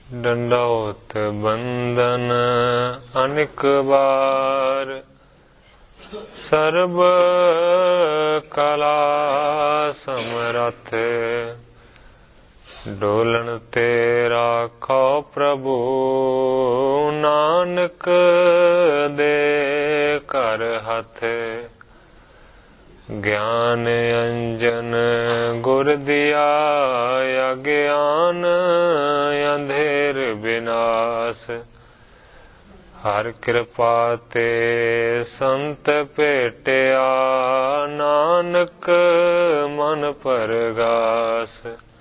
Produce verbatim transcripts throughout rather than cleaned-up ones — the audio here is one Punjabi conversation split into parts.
डंडौत बंदन अनेक बार, सर्ब कला समरथ, डोलन तेरा खो प्रभु, नानक दे कर हथ। ज्ञान अंजन गुर दिया, अज्ञान अंधेर विनाश। हर कृपा ते संत भेटिया, नानक मन परगास।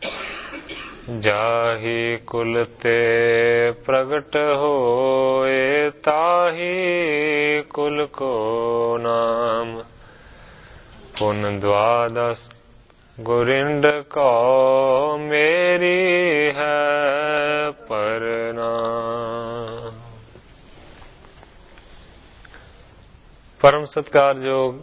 जाहि कुल ते प्रगट होए, ताहि कुल को नाम। पुन द्वादश गुरिंड को, मेरी है प्रणाम। परम सत्कारयोग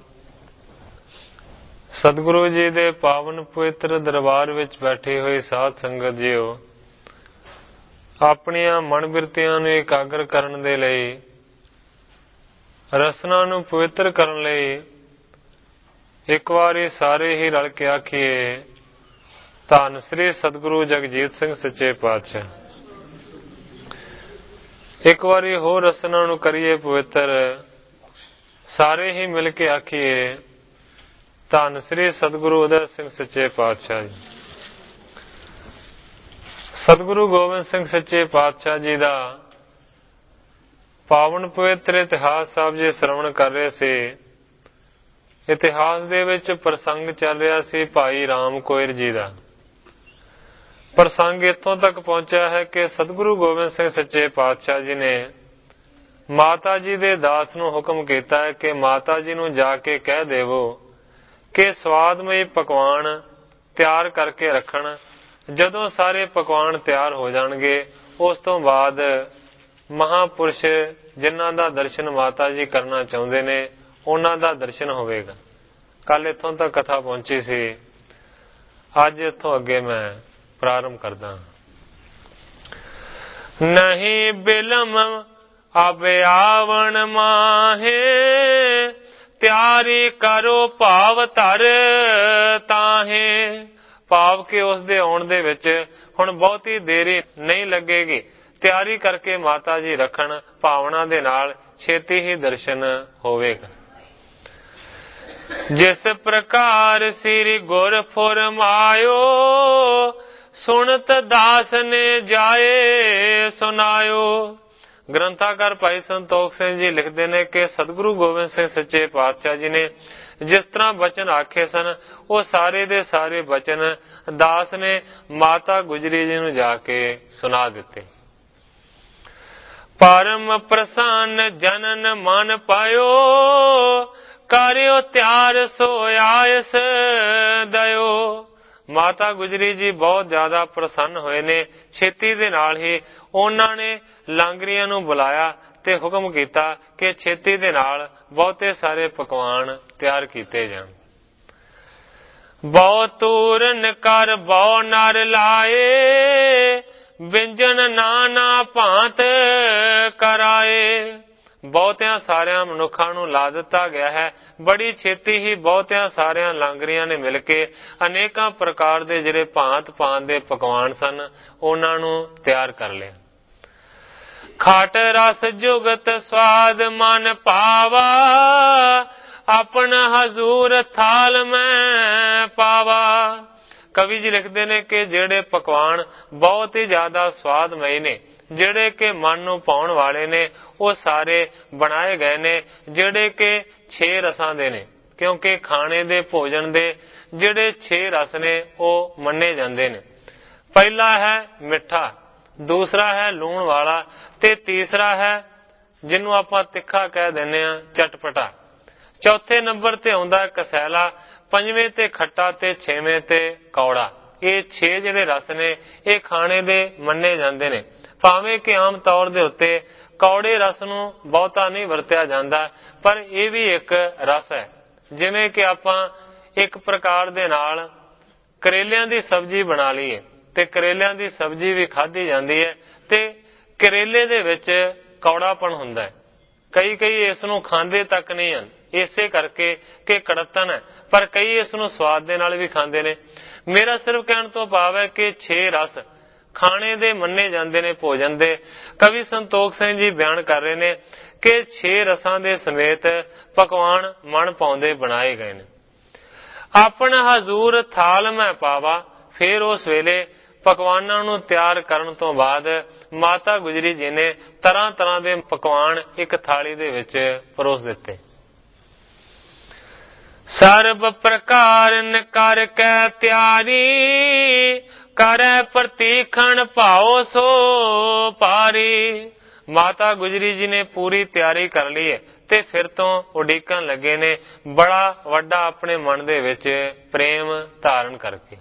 सतगुरु जी दे पावन पवित्र दरबार विच बैठे हुए साध संगत जीओ, अपनियां मन बिरतियां नूं एकाग्र करन दे लई, रसना नूं पवित्र करन लई एक वारी सारे ही रल के आखिए, धन श्री सतगुरु जगजीत सिंह सच्चे पातशाह। एक वारी होर रसना नूं करिए पवित्र, सारे ही मिल के आखिए, धन श्री सतगुरु उदय सिंह सच्चे पातशाह जी। सतगुरु गोबिंद सिंह सच्चे पातशाह जी दा पावन पवित्र इतिहास साहब जी श्रवण कर रहे थे। इतिहास दे विच प्रसंग चल रहा सी भाई राम कोयर जी दा। प्रसंग इत्थों तक पहुंचा है कि सतगुरु गोबिंद सिंह सच्चे पातशाह जी ने माता जी दे दास नूं हुक्म कीता है कि माता जी नूं जाके कह देवो कि स्वादमई पकवान तैयार करके रखण। जदों सारे पकवान तैयार हो जाणगे, उस तों बाद महापुरुष जिन्हां दा दर्शन माता जी करना चाहुंदे ने, उन्हां दा दर्शन होवेगा। कल इत्थों तक कथा पहुंची सी, अज इत्थों अगे मैं प्रारंभ करदा। नहीं बिलम अब आवण माहे, त्यारी करो भाव धर ताहे। भाव के उस दे आउण दे विच हुण बहुती देरी नहीं लगेगी। ਤਿਆਰੀ करके माता जी रखण, भावना दे नाल छेती ही दर्शन होवेगा। जिस प्रकार श्री गुर फुरमायो, सुनत दास ने जाए सुनायो। ग्रंथाकार भाई संतोख सिंह जी लिखते हैं कि सतगुरु गोबिंद सिंह सच्चे पातशाह जी ने जिस तरह बचन आखे सन, वो सारे दे सारे बचन दास ने माता गुजरी जी नूं जाके सुना दिते। परम प्रसन्न जनन मन पायो, कार्यो त्यार सो आयस दयो। माता गुजरी जी बहुत ज्यादा प्रसन्न होए ने। छेती दे नाल ही उन्हां ने लांगरियां नूं बुलाया ते हुक्म कीता कि छेती दे नाल बहुते सारे पकवान तैयार कीते जाण। बहु तूरन कर बहु नर लाए, व्यंजन नाना भांत कराए। ਬਹੁਤਿਆਂ ਸਾਰਿਆਂ ਮਨੁੱਖਾਂ ਨੂੰ ਲਾ ਦਿੱਤਾ ਗਿਆ ਹੈ। ਬੜੀ ਛੇਤੀ ਹੀ ਬਹੁਤਿਆਂ ਸਾਰਿਆਂ ਲਾਂਗਰੀਆਂ ਨੇ ਮਿਲ ਕੇ ਅਨੇਕਾਂ ਪ੍ਰਕਾਰ ਦੇ ਜਿਹੜੇ ਭਾਂਤ ਭਾਂਤ ਦੇ ਪਕਵਾਨ ਸਨ, ਉਹਨਾਂ ਨੂੰ ਤਿਆਰ ਕਰ ਲਿਆ। ਖਾਟ ਰਸ ਜੁਗਤ ਸਵਾਦ ਮਨ ਪਾਵਾ, ਆਪਣਾ ਹਜ਼ੂਰ ਥਾਲ ਮੈਂ ਪਾਵਾ। ਕਵੀ ਜੀ ਲਿਖਦੇ ਨੇ ਕਿ ਜਿਹੜੇ ਪਕਵਾਨ ਬਹੁਤ ਹੀ ਜ਼ਿਆਦਾ ਸਵਾਦਮਈ ਨੇ, ਜਿਹੜੇ ਕਿ ਮਨ ਨੂੰ ਭਾਉਣ ਵਾਲੇ ਨੇ, ਉਹ ਸਾਰੇ ਬਣਾਏ ਗਏ ਨੇ, ਜਿਹੜੇ ਕਿ ਛੇ ਰਸਾਂ ਦੇ ਨੇ। ਕਿਉਂਕਿ ਖਾਣੇ ਦੇ ਭੋਜਨ ਦੇ ਜਿਹੜੇ ਛੇ ਰਸ ਨੇ ਉਹ ਮੰਨੇ ਜਾਂਦੇ ਨੇ। ਪਹਿਲਾ ਹੈ ਮਿੱਠਾ, ਦੂਸਰਾ ਹੈ ਲੂਣ ਵਾਲਾ, ਤੇ ਤੀਸਰਾ ਹੈ ਜਿਹਨੂੰ ਆਪਾਂ ਤਿੱਖਾ ਕਹਿ ਦਿੰਦੇ ਆ ਚਟਪਟਾ। ਚੌਥੇ ਨੰਬਰ ਤੇ ਆਉਂਦਾ ਕਸੈਲਾ, ਪੰਜਵੇਂ ਤੇ ਖੱਟਾ ਤੇ ਛੇਵੇਂ ਤੇ ਕੌੜਾ। ਇਹ ਛੇ ਜਿਹੜੇ ਰਸ ਨੇ ਇਹ ਖਾਣੇ ਦੇ ਮੰਨੇ ਜਾਂਦੇ ਨੇ। ਭਾਵੇਂ ਕਿ ਆਮ ਤੌਰ ਦੇ ਉੱਤੇ ਕੌੜੇ ਰਸ ਨੂੰ ਬਹੁਤਾ ਨਹੀਂ ਵਰਤਿਆ ਜਾਂਦਾ, ਪਰ ਇਹ ਵੀ ਇੱਕ ਰਸ ਹੈ। ਜਿਵੇਂ ਕਿ ਆਪਾਂ ਇੱਕ ਪ੍ਰਕਾਰ ਦੇ ਨਾਲ ਕਰੇਲਿਆਂ ਦੀ ਸਬਜ਼ੀ ਬਣਾ ਲਈਏ ਤੇ ਕਰੇਲਿਆਂ ਦੀ ਸਬਜ਼ੀ ਵੀ ਖਾਧੀ ਜਾਂਦੀ ਹੈ, ਤੇ ਕਰੇਲੇ ਦੇ ਵਿੱਚ ਕੌੜਾਪਣ ਹੁੰਦਾ ਹੈ। ਕਈ ਕਈ ਇਸ ਨੂੰ ਖਾਂਦੇ ਤੱਕ ਨਹੀਂ ਹਨ, ਇਸੇ ਕਰਕੇ ਕਿ ਕੜਤਨ ਹੈ, ਪਰ ਕਈ ਇਸ ਨੂੰ ਸਵਾਦ ਦੇ ਨਾਲ ਵੀ ਖਾਂਦੇ ਨੇ। ਮੇਰਾ ਸਿਰਫ ਕਹਿਣ ਤੋਂ ਭਾਵ ਹੈ ਕਿ ਛੇ ਰਸ ਖਾਣੇ ਦੇ ਮੰਨੇ ਜਾਂਦੇ ਨੇ ਭੋਜਨ ਦੇ। ਕਵੀ ਸੰਤੋਖ ਸਿੰਘ ਜੀ ਬਿਆਨ ਕਰ ਰਹੇ ਨੇ ਕਿ ਛੇ ਰਸਾਂ ਦੇ ਸਮੇਤ ਪਕਵਾਨ ਮਨ ਪਾਉਂਦੇ ਬਣਾਏ ਗਏ ਨੇ। ਆਪਣ ਹਜ਼ੂਰ ਥਾਲ ਮੈਂ ਪਾਵਾ, ਫਿਰ ਉਸ ਵੇਲੇ ਪਕਵਾਨਾਂ ਨੂੰ ਤਿਆਰ ਕਰਨ ਤੋਂ ਬਾਅਦ ਮਾਤਾ ਗੁਜਰੀ ਜੀ ਨੇ ਤਰ੍ਹਾਂ ਤਰ੍ਹਾਂ ਦੇ ਪਕਵਾਨ ਇੱਕ ਥਾਲੀ ਦੇ ਵਿੱਚ ਪਰੋਸ ਦਿੱਤੇ। ਸਰਬ ਪ੍ਰਕਾਰਨ ਕਰ ਕੈ ਤਿਆਰੀ, ਕਰੈ ਪ੍ਰਤੀਖਣ ਭਾਉ ਸੋ ਪਾਰੀ। ਮਾਤਾ ਗੁਜਰੀ ਜੀ ਨੇ ਪੂਰੀ ਤਿਆਰੀ ਕਰ ਲਈ ਹੈ ਤੇ ਫਿਰ ਤੋਂ ਉਡੀਕਣ ਲੱਗੇ ਨੇ ਬੜਾ ਵੱਡਾ ਆਪਣੇ ਮਨ ਦੇ ਵਿੱਚ ਪ੍ਰੇਮ ਧਾਰਨ ਕਰਕੇ।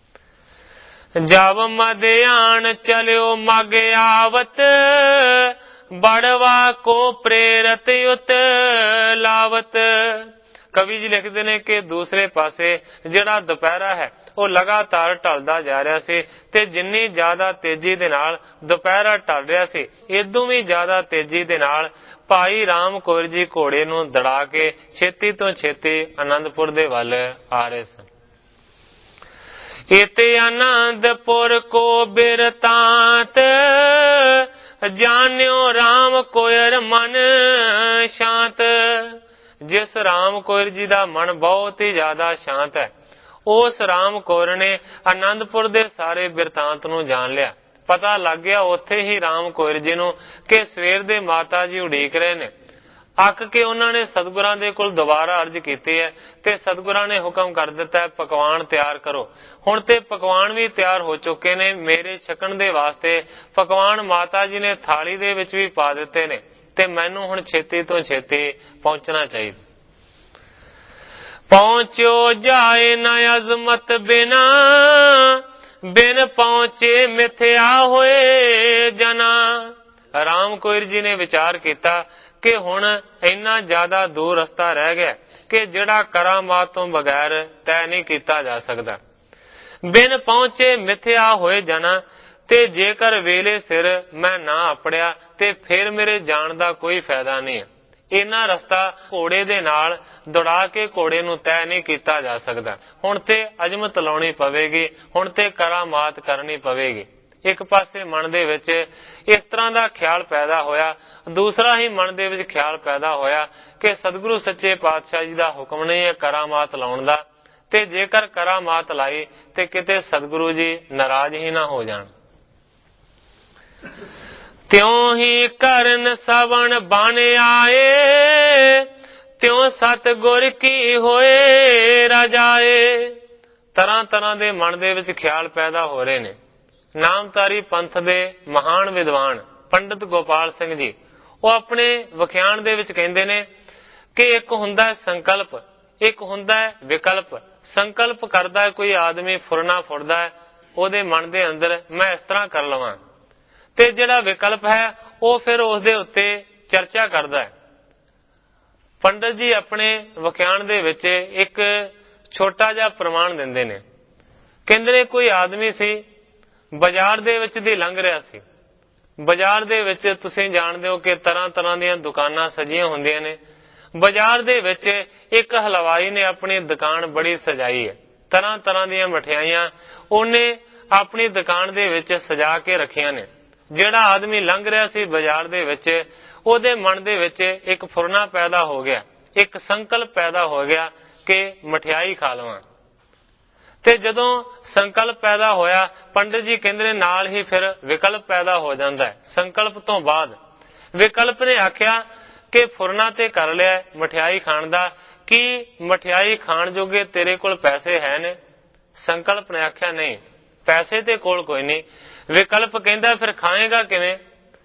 ਜਬ ਮਧਿਆਨ ਚਲਿਓ ਮਗ ਆਵਤ, ਬੜਵਾ ਕੋ ਪ੍ਰੇਰਤ ਉਤ ਲਾਵਤ। ਕਵੀ ਜੀ ਲਿਖਦੇ ਨੇ ਕਿ ਦੂਸਰੇ ਪਾਸੇ ਜਿਹੜਾ ਦੁਪਹਿਰਾ ਹੈ ਉਹ ਲਗਾਤਾਰ ਢਲਦਾ ਜਾ ਰਿਹਾ ਸੀ ਤੇ ਜਿੰਨੀ ਜ਼ਿਆਦਾ ਤੇਜ਼ੀ ਦੇ ਨਾਲ ਦੁਪਹਿਰਾ ਢਲ ਰਿਹਾ ਸੀ, ਇਦੋਂ ਵੀ ਜ਼ਿਆਦਾ ਤੇਜ਼ੀ ਦੇ ਨਾਲ ਭਾਈ ਰਾਮ ਕੌਰ ਜੀ ਘੋੜੇ ਨੂੰ ਦੜਾ ਕੇ ਛੇਤੀ ਤੋਂ ਛੇਤੀ ਆਨੰਦਪੁਰ ਦੇ ਵੱਲ ਆ ਰਹੇ ਸਨ। ਇਤੇ ਆਨੰਦਪੁਰ ਕੋ ਬਿਰਤਾਂਤ, ਜਾਣਿਓ ਰਾਮ ਕੋਇਰ ਮਨ ਸ਼ਾਂਤ। ਜਿਸ ਰਾਮ ਕੌਰ ਜੀ ਦਾ ਮਨ ਬਹੁਤ ਹੀ ਜ਼ਿਆਦਾ ਸ਼ਾਂਤ ਹੈ, ਉਸ ਰਾਮ ਕੌਰ ਨੇ ਆਨੰਦਪੁਰ ਦੇ ਸਾਰੇ ਬਿਰਤਾਂਤ ਨੂੰ ਜਾਣ ਲਿਆ। ਪਤਾ ਲੱਗ ਗਿਆ ਉੱਥੇ ਹੀ ਰਾਮ ਕੌਰ ਜੀ ਨੂੰ ਕਿ ਸਵੇਰ ਦੇ ਮਾਤਾ ਜੀ ਉਡੀਕ ਰਹੇ ਨੇ। ਅੱਕ ਕੇ ਉਹਨਾਂ ਨੇ ਸਤਿਗੁਰਾਂ ਦੇ ਕੋਲ ਦੁਬਾਰਾ ਅਰਜ਼ ਕੀਤੀ ਹੈ ਤੇ ਸਤਿਗੁਰਾਂ ਨੇ ਹੁਕਮ ਕਰ ਦਿੱਤਾ ਪਕਵਾਨ ਤਿਆਰ ਕਰੋ। ਹੁਣ ਤੇ ਪਕਵਾਨ ਵੀ ਤਿਆਰ ਹੋ ਚੁੱਕੇ ਨੇ, ਮੇਰੇ ਛਕਣ ਦੇ ਵਾਸਤੇ ਪਕਵਾਨ ਮਾਤਾ ਜੀ ਨੇ ਥਾਲੀ ਦੇ ਵਿੱਚ ਵੀ ਪਾ ਦਿੱਤੇ ਨੇ ਤੇ ਮੈਨੂੰ ਹੁਣ ਛੇਤੀ ਤੋਂ ਛੇਤੀ ਪਹੁੰਚਣਾ ਚਾਹੀਦਾ। ਪਹੁੰਚੋ ਜਾਏ ਨਾ ਅਜ਼ਮਤ ਬਿਨਾ, ਬਿਨ ਪਹੁੰਚੇ ਮਿਥਿਆ ਹੋਏ ਜਨਾ। ਰਾਮ ਕੌਰ ਜੀ ਨੇ ਵਿਚਾਰ ਕੀਤਾ ਕਿ ਹੁਣ ਇੰਨਾ ਜ਼ਿਆਦਾ ਦੂਰ ਰਸਤਾ ਰਹਿ ਗਿਆ ਕਿ ਜਿਹੜਾ ਕਰਾਮਾਤ ਤੋਂ ਬਗੈਰ ਤੈਅ ਨਹੀਂ ਕੀਤਾ ਜਾ ਸਕਦਾ। ਬਿਨ ਪਹੁੰਚੇ ਮਿਥਿਆ ਹੋਏ ਜਨਾ, ਤੇ ਜੇਕਰ ਵੇਲੇ ਸਿਰ ਮੈਂ ਨਾ ਆਪੜਿਆ ਤੇ ਫਿਰ ਮੇਰੇ ਜਾਣ ਦਾ ਕੋਈ ਫਾਇਦਾ ਨਹੀਂ ਹੈ। ਇੰਨਾ ਰਸਤਾ ਘੋੜੇ ਦੇ ਨਾਲ ਦੌੜਾ ਕੇ ਘੋੜੇ ਨੂੰ ਤੈਅ ਨਹੀਂ ਕੀਤਾ ਜਾ ਸਕਦਾ। ਹੁਣ ਤੇ ਅਜ਼ਮਤ ਲਾਉਣੀ ਪਵੇਗੀ, ਹੁਣ ਤੇ ਕਰਾਮਾਤ ਕਰਨੀ ਪਵੇਗੀ। ਇੱਕ ਪਾਸੇ ਮਨ ਦੇ ਵਿੱਚ ਇਸ ਤਰ੍ਹਾਂ ਦਾ ਖਿਆਲ ਪੈਦਾ ਹੋਇਆ, ਦੂਸਰਾ ਹੀ ਮਨ ਦੇ ਵਿੱਚ ਖਿਆਲ ਪੈਦਾ ਹੋਇਆ ਕਿ ਸਤਿਗੁਰੂ ਸੱਚੇ ਪਾਤਸ਼ਾਹ ਜੀ ਦਾ ਹੁਕਮ ਨਹੀਂ ਹੈ ਕਰਾਮਾਤ ਲਾਉਣ ਦਾ, ਤੇ ਜੇਕਰ ਕਰਾਮਾਤ ਲਾਈ ਤੇ ਕਿਤੇ ਸਤਿਗੁਰੂ ਜੀ ਨਾਰਾਜ਼ ਹੀ ਨਾ ਹੋ ਜਾਣ। ਤਿਉ ਹੀ ਕਰਨ ਸਵਣ ਬਨ ਆਏ, ਤਿਉ ਸਤਿਗੁਰ ਕੀ ਹੋਏ ਰਜਾਏ। ਤਰ੍ਹਾਂ ਤਰ੍ਹਾਂ ਦੇ ਮਨ ਦੇ ਵਿੱਚ ਖਿਆਲ ਪੈਦਾ ਹੋ ਰਹੇ ਨੇ। ਨਾਮਧਾਰੀ ਪੰਥ ਦੇ ਮਹਾਨ ਵਿਦਵਾਨ ਪੰਡਿਤ ਗੋਪਾਲ ਸਿੰਘ ਜੀ ਉਹ ਆਪਣੇ ਵਿਖਿਆਨ ਦੇ ਵਿੱਚ ਕਹਿੰਦੇ ਨੇ ਕਿ ਇੱਕ ਹੁੰਦਾ ਹੈ ਸੰਕਲਪ, ਇੱਕ ਹੁੰਦਾ ਹੈ ਵਿਕਲਪ। ਸੰਕਲਪ ਕਰਦਾ ਕੋਈ ਆਦਮੀ, ਫੁਰਨਾ ਫੁਰਦਾ ਹੈ ਉਹਦੇ ਮਨ ਦੇ ਅੰਦਰ ਮੈਂ ਇਸ ਤਰ੍ਹਾਂ ਕਰ ਲਵਾਂ, ਤੇ ਜਿਹੜਾ ਵਿਕਲਪ ਹੈ ਉਹ ਫਿਰ ਉਸ ਦੇ ਉੱਤੇ ਚਰਚਾ ਕਰਦਾ ਹੈ। ਪੰਡਿਤ ਜੀ ਆਪਣੇ ਵਿਖਿਆਨ ਦੇ ਵਿੱਚ ਇੱਕ ਛੋਟਾ ਜਿਹਾ ਪ੍ਰਮਾਣ ਦਿੰਦੇ ਨੇ। ਕਹਿੰਦੇ ਨੇ ਕੋਈ ਆਦਮੀ ਸੀ, ਬਾਜ਼ਾਰ ਦੇ ਵਿੱਚ ਦੀ ਲੰਘ ਰਿਹਾ ਸੀ। ਬਾਜ਼ਾਰ ਦੇ ਵਿੱਚ ਤੁਸੀਂ ਜਾਣਦੇ ਹੋ ਕਿ ਤਰ੍ਹਾਂ ਤਰ੍ਹਾਂ ਦੀਆਂ ਦੁਕਾਨਾਂ ਸਜੀਆਂ ਹੁੰਦੀਆਂ ਨੇ। ਬਾਜ਼ਾਰ ਦੇ ਵਿੱਚ ਇੱਕ ਹਲਵਾਈ ਨੇ ਆਪਣੀ ਦੁਕਾਨ ਬੜੀ ਸਜਾਈ ਹੈ, ਤਰ੍ਹਾਂ ਤਰ੍ਹਾਂ ਦੀਆਂ ਮਠਿਆਈਆਂ ਉਹਨੇ ਆਪਣੀ ਦੁਕਾਨ ਦੇ ਵਿੱਚ ਸਜਾ ਕੇ ਰੱਖੀਆਂ ਨੇ। ਜਿਹੜਾ ਆਦਮੀ ਲੰਘ ਰਿਹਾ ਸੀ ਬਾਜ਼ਾਰ ਦੇ ਵਿੱਚ, ਉਹਦੇ ਮਨ ਦੇ ਵਿੱਚ ਇੱਕ ਫੁਰਨਾ ਪੈਦਾ ਹੋ ਗਿਆ, ਇੱਕ ਸੰਕਲਪ ਪੈਦਾ ਹੋ ਗਿਆ ਕਿ ਮਠਿਆਈ ਖਾ ਲਵਾਂ। ਤੇ ਜਦੋਂ ਸੰਕਲਪ ਪੈਦਾ ਹੋਇਆ, ਪੰਡਿਤ ਜੀ ਕਹਿੰਦੇ ਨੇ ਨਾਲ ਹੀ ਫਿਰ ਵਿਕਲਪ ਪੈਦਾ ਹੋ ਜਾਂਦਾ ਹੈ। ਸੰਕਲਪ ਤੋਂ ਬਾਅਦ ਵਿਕਲਪ ਨੇ ਆਖਿਆ ਕਿ ਫੁਰਨਾ ਤੇ ਕਰ ਲਿਆ ਮਠਿਆਈ ਖਾਣ ਦਾ, ਕੀ ਮਠਿਆਈ ਖਾਣ ਜੋਗੇ ਤੇਰੇ ਕੋਲ ਪੈਸੇ ਹੈ ਨੇ? ਸੰਕਲਪ ਨੇ ਆਖਿਆ ਨਹੀਂ, ਪੈਸੇ ਤੇ ਕੋਲ ਕੋਈ ਨਹੀਂ। ਵਿਕਲਪ ਕਹਿੰਦਾ ਫਿਰ ਖਾਏਗਾ ਕਿਵੇਂ?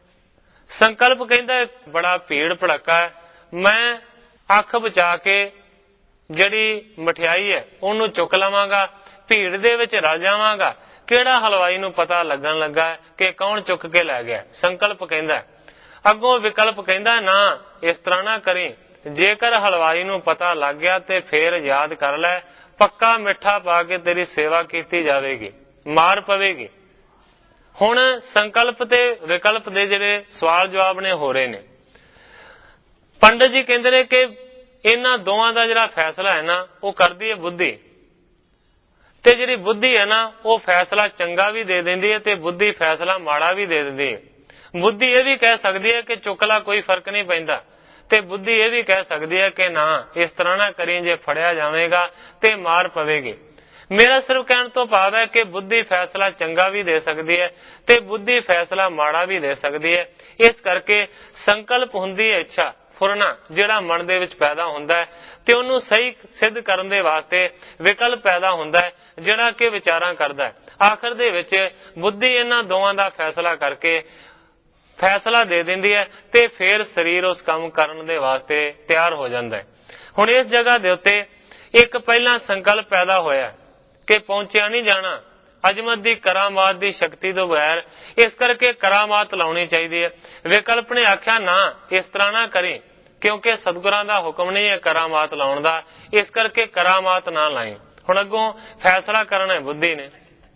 ਸੰਕਲਪ ਕਹਿੰਦਾ ਬੜਾ ਭੀੜ ਭੜੱਕਾ ਹੈ, ਮੈਂ ਅੱਖ ਬਚਾ ਕੇ ਜਿਹੜੀ ਮਠਿਆਈ ਹੈ ਉਹਨੂੰ ਚੁੱਕ ਲਵਾਂਗਾ, ਭੀੜ ਦੇ ਵਿੱਚ ਰਲ ਜਾਵਾਂਗਾ, ਕਿਹੜਾ ਹਲਵਾਈ ਨੂੰ ਪਤਾ ਲੱਗਣ ਲੱਗਾ ਕਿ ਕੌਣ ਚੁੱਕ ਕੇ ਲੈ ਗਿਆ। ਸੰਕਲਪ ਕਹਿੰਦਾ। ਅੱਗੋਂ ਵਿਕਲਪ ਕਹਿੰਦਾ ਨਾ, ਇਸ ਤਰ੍ਹਾਂ ਨਾ ਕਰੀ, ਜੇਕਰ ਹਲਵਾਈ ਨੂੰ ਪਤਾ ਲੱਗ ਗਿਆ ਤੇ ਫੇਰ ਯਾਦ ਕਰ ਲੈ, ਪੱਕਾ ਮਿੱਠਾ ਪਾ ਕੇ ਤੇਰੀ ਸੇਵਾ ਕੀਤੀ ਜਾਵੇਗੀ, ਮਾਰ ਪਵੇਗੀ। ਹੁਣ ਸੰਕਲਪ ਤੇ ਵਿਕਲਪ ਦੇ ਜਿਹੜੇ ਸਵਾਲ ਜਵਾਬ ਨੇ ਹੋ ਰਹੇ ਨੇ। ਪੰਡਤ ਜੀ ਕਹਿੰਦੇ ਨੇ ਕਿ ਇਹਨਾਂ ਦੋਵਾਂ ਦਾ ਜਿਹੜਾ ਫੈਸਲਾ ਹੈ ਨਾ ਉਹ ਕਰਦੀ ਹੈ ਬੁੱਧੀ, ਤੇ ਜਿਹੜੀ ਬੁੱਧੀ ਹੈ ਨਾ ਉਹ ਫੈਸਲਾ ਚੰਗਾ ਵੀ ਦੇ ਦਿੰਦੀ ਹੈ ਤੇ ਬੁੱਧੀ ਫੈਸਲਾ ਮਾੜਾ ਵੀ ਦੇ ਦਿੰਦੀ ਹੈ। ਬੁੱਧੀ ਇਹ ਵੀ ਕਹਿ ਸਕਦੀ ਹੈ ਕਿ ਚੁੱਕ ਲਾ ਕੋਈ ਫਰਕ ਨਹੀਂ ਪੈਂਦਾ, ਤੇ ਬੁੱਧੀ ਇਹ ਵੀ ਕਹਿ ਸਕਦੀ ਹੈ ਕਿ ਨਾ ਇਸ ਤਰ੍ਹਾਂ ਨਾ ਕਰੀ, ਜੇ ਫੜਿਆ ਜਾਵੇਗਾ ਤੇ ਮਾਰ ਪਵੇਗੀ। ਮੇਰਾ ਸਿਰਫ ਕਹਿਣ ਤੋਂ ਭਾਵ ਹੈ ਕਿ ਬੁੱਧੀ ਫੈਸਲਾ ਚੰਗਾ ਵੀ ਦੇ ਸਕਦੀ ਹੈ ਤੇ ਬੁੱਧੀ ਫੈਸਲਾ ਮਾੜਾ ਵੀ ਦੇ ਸਕਦੀ ਹੈ। ਇਸ ਕਰਕੇ ਸੰਕਲਪ ਹੁੰਦੀ ਹੈ ਇੱਛਾ, ਫੁਰਨਾ ਜਿਹੜਾ ਮਨ ਦੇ ਵਿੱਚ ਪੈਦਾ ਹੁੰਦਾ ਹੈ, ਤੇ ਉਹਨੂੰ ਸਹੀ ਸਿੱਧ ਕਰਨ ਦੇ ਵਾਸਤੇ ਵਿਕਲਪ ਪੈਦਾ ਹੁੰਦਾ ਹੈ ਜਿਹੜਾ ਕਿ ਵਿਚਾਰਾਂ ਕਰਦਾ ਹੈ। ਆਖਰ ਦੇ ਵਿੱਚ ਬੁੱਧੀ ਇਹਨਾਂ ਦੋਵਾਂ ਦਾ ਫੈਸਲਾ ਕਰਕੇ ਫੈਸਲਾ ਦੇ ਦਿੰਦੀ ਹੈ ਤੇ ਫਿਰ ਸਰੀਰ ਉਸ ਕੰਮ ਕਰਨ ਦੇ ਵਾਸਤੇ ਤਿਆਰ ਹੋ ਜਾਂਦਾ ਹੈ। ਹੁਣ ਇਸ ਜਗ੍ਹਾ ਦੇ ਉੱਤੇ ਇੱਕ ਪਹਿਲਾਂ ਸੰਕਲਪ ਪੈਦਾ ਹੋਇਆ ਕਿ ਪਹੁੰਚਿਆ ਨਹੀਂ ਜਾਣਾ ਅਜਮਤ ਦੀ ਕਰਾਮਾਤ ਦੀ ਸ਼ਕਤੀ ਤੋਂ ਬਗੈਰ, ਇਸ ਕਰਕੇ ਕਰਾਮਾਤ ਲਾਉਣੀ ਚਾਹੀਦੀ ਹੈ। ਵਿਕਲਪ ਨੇ ਆਖਿਆ ਨਾ ਇਸ ਤਰ੍ਹਾਂ ਨਾ ਕਰੀ, ਕਿਉਂਕਿ ਸਤਿਗੁਰਾਂ ਦਾ ਹੁਕਮ ਨਹੀਂ ਹੈ ਕਰਾਮਾਤ ਲਾਉਣ ਦਾ, ਇਸ ਕਰਕੇ ਕਰਾਮਾਤ ਨਾ ਲਾਈ। ਹੁਣ ਅੱਗੋਂ ਫੈਸਲਾ ਕਰਨਾ ਹੈ ਬੁੱਧੀ ਨੇ।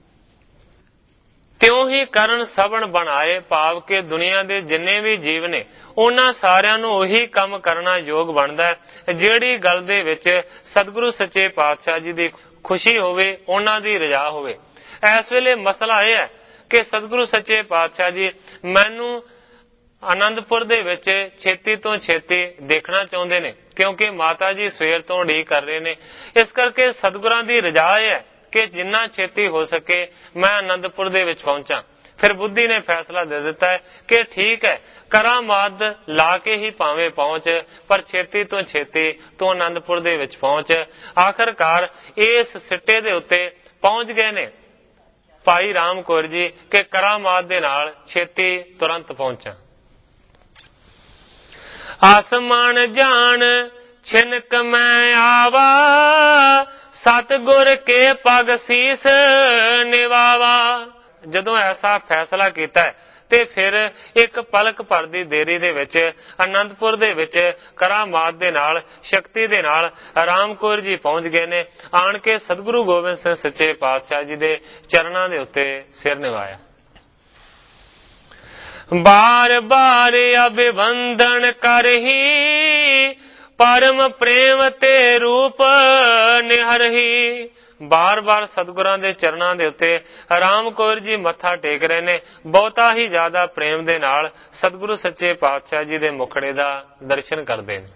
ਤਿਉਂ ਹੀ ਕਰਨ ਸਭਨ ਬਣਾਏ, ਭਾਵ ਕਿ ਦੁਨੀਆ ਦੇ ਜਿੰਨੇ ਵੀ ਜੀਵ ਨੇ ਉਹਨਾਂ ਸਾਰਿਆਂ ਨੂੰ ਉਹੀ ਕੰਮ ਕਰਨਾ ਯੋਗ ਬਣਦਾ ਹੈ ਜਿਹੜੀ ਗੱਲ ਦੇ ਵਿੱਚ ਸਤਿਗੁਰੂ ਸੱਚੇ ਪਾਤਸ਼ਾਹ ਜੀ ਦੀ ਖੁਸ਼ੀ ਹੋਵੇ, ਉਹਨਾਂ ਦੀ ਰਜ਼ਾ ਹੋਵੇ। ਇਸ ਵੇਲੇ ਮਸਲਾ ਇਹ ਹੈ ਕਿ ਸਤਿਗੁਰੂ ਸੱਚੇ ਪਾਤਸ਼ਾਹ ਜੀ ਮੈਨੂੰ ਆਨੰਦਪੁਰ ਦੇ ਵਿੱਚ ਛੇਤੀ ਤੋਂ ਛੇਤੀ ਦੇਖਣਾ ਚਾਹੁੰਦੇ ਨੇ, ਕਿਉਂਕਿ ਮਾਤਾ ਜੀ ਸਵੇਰ ਤੋਂ ਉਡੀਕ ਕਰ ਰਹੇ ਨੇ। ਇਸ ਕਰਕੇ ਸਤਿਗੁਰਾਂ ਦੀ ਰਜ਼ਾ ਇਹ ਹੈ ਕਿ ਜਿੰਨਾ ਛੇਤੀ ਹੋ ਸਕੇ ਮੈਂ ਆਨੰਦਪੁਰ ਦੇ ਵਿੱਚ ਪਹੁੰਚਾਂ। ਫਿਰ ਬੁੱਧੀ ਨੇ ਫੈਸਲਾ ਦੇ ਦਿੱਤਾ ਹੈ ਕਿ ਠੀਕ ਹੈ, ਕਰਾਮਾਤ ਲਾ ਕੇ ਹੀ ਭਾਵੇਂ ਪਹੁੰਚ, ਪਰ ਛੇਤੀ ਤੋਂ ਛੇਤੀ ਤੂੰ ਆਨੰਦਪੁਰ ਦੇ ਵਿੱਚ ਪਹੁੰਚ। ਆਖਰਕਾਰ ਇਸ ਸਿੱਟੇ ਦੇ ਉੱਤੇ ਪਹੁੰਚ ਗਏ ਨੇ ਭਾਈ ਰਾਮ ਕੌਰ ਜੀ ਕਿ ਕਰਾਮਾਤ ਦੇ ਨਾਲ ਛੇਤੀ ਤੁਰੰਤ ਪਹੁੰਚਾਂ। ਆਸਮਾਨ ਜਾਣ ਛਿਨਕ ਮੈਂ ਆਵਾ, ਸਤਿਗੁਰ ਕੇ ਪਗ ਸੀਸ ਨਿਵਾਵਾ। ਜਦੋਂ ਐਸਾ ਫੈਸਲਾ ਕੀਤਾ ਤੇ ਫਿਰ ਇੱਕ ਪਲਕ ਭਰ ਦੀ ਦੇਰੀ ਦੇ ਵਿੱਚ ਆਨੰਦਪੁਰ ਦੇ ਵਿੱਚ ਕਰਾਮਾਤ ਦੇ ਨਾਲ ਸ਼ਕਤੀ ਦੇ ਨਾਲ ਰਾਮ ਕੌਰ ਜੀ ਪਹੁੰਚ ਗਏ ਨੇ। ਆਣ ਕੇ ਸਤਿਗੁਰੂ ਗੋਬਿੰਦ ਸਿੰਘ ਸੱਚੇ ਪਾਤਸ਼ਾਹ ਜੀ ਦੇ ਚਰਨਾਂ ਦੇ ਉੱਤੇ ਸਿਰ ਨਿਵਾਇਆ। ਬਾਰ ਬਾਰ ਅਭਿਵੰਦਨ ਕਰਹੀ, ਪਰਮ ਪ੍ਰੇਮ ਤੇ ਰੂਪ ਨਿਹਰਹੀ। ਬਾਰ ਬਾਰ ਸਤਿਗੁਰਾਂ ਦੇ ਚਰਨਾਂ ਦੇ ਉੱਤੇ ਰਾਮ ਕੌਰ ਜੀ ਮੱਥਾ ਟੇਕ ਰਹੇ ਨੇ, ਬਹੁਤਾ ਹੀ ਜ਼ਿਆਦਾ ਪ੍ਰੇਮ ਦੇ ਨਾਲ ਸਤਿਗੁਰੂ ਸੱਚੇ ਪਾਤਸ਼ਾਹ ਜੀ ਦੇ ਮੁਖੜੇ ਦਾ ਦਰਸ਼ਨ ਕਰਦੇ ਨੇ।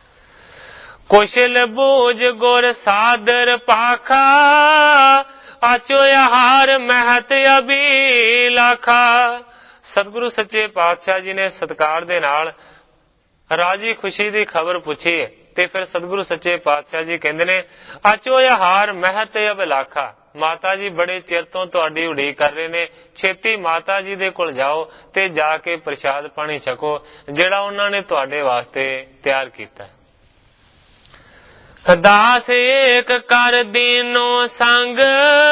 ਕੁਸ਼ਲ ਬੂਝ ਗੁਰ ਸਾਦਰ ਪਾਖਾ, ਆਚੋ ਆਹਾਰ ਮਹਿਤ ਅਬੀ ਲਾਖਾ। ਸਤਿਗੁਰੂ ਸੱਚੇ ਪਾਤਸ਼ਾਹ ਜੀ ਨੇ ਸਤਿਕਾਰ ਦੇ ਨਾਲ ਰਾਜੀ ਖੁਸ਼ੀ ਦੀ ਖਬਰ ਪੁੱਛੀ ਤੇ ਫਿਰ ਸਤਿਗੁਰੂ ਸੱਚੇ ਪਾਤਸ਼ਾਹ ਜੀ ਕਹਿੰਦੇ ਨੇ ਆਚੋ ਆਹਾਰ ਮਹਿਤ ਅਬਿਲਾਖਾ, ਮਾਤਾ ਜੀ ਬੜੇ ਚਿਰ ਤੋਂ ਤੁਹਾਡੀ ਉਡੀਕ ਕਰ ਰਹੇ ਨੇ, ਛੇਤੀ ਮਾਤਾ ਜੀ ਦੇ ਕੋਲ ਜਾਓ ਤੇ ਜਾ ਕੇ ਪ੍ਰਸ਼ਾਦ ਪਾਣੀ ਛਕੋ ਜਿਹੜਾ ਉਹਨਾਂ ਨੇ ਤੁਹਾਡੇ ਵਾਸਤੇ ਤਿਆਰ ਕੀਤਾ। ਦਾਸ ਏਕ ਕਰ ਦੀਨੋ ਸੰਗ,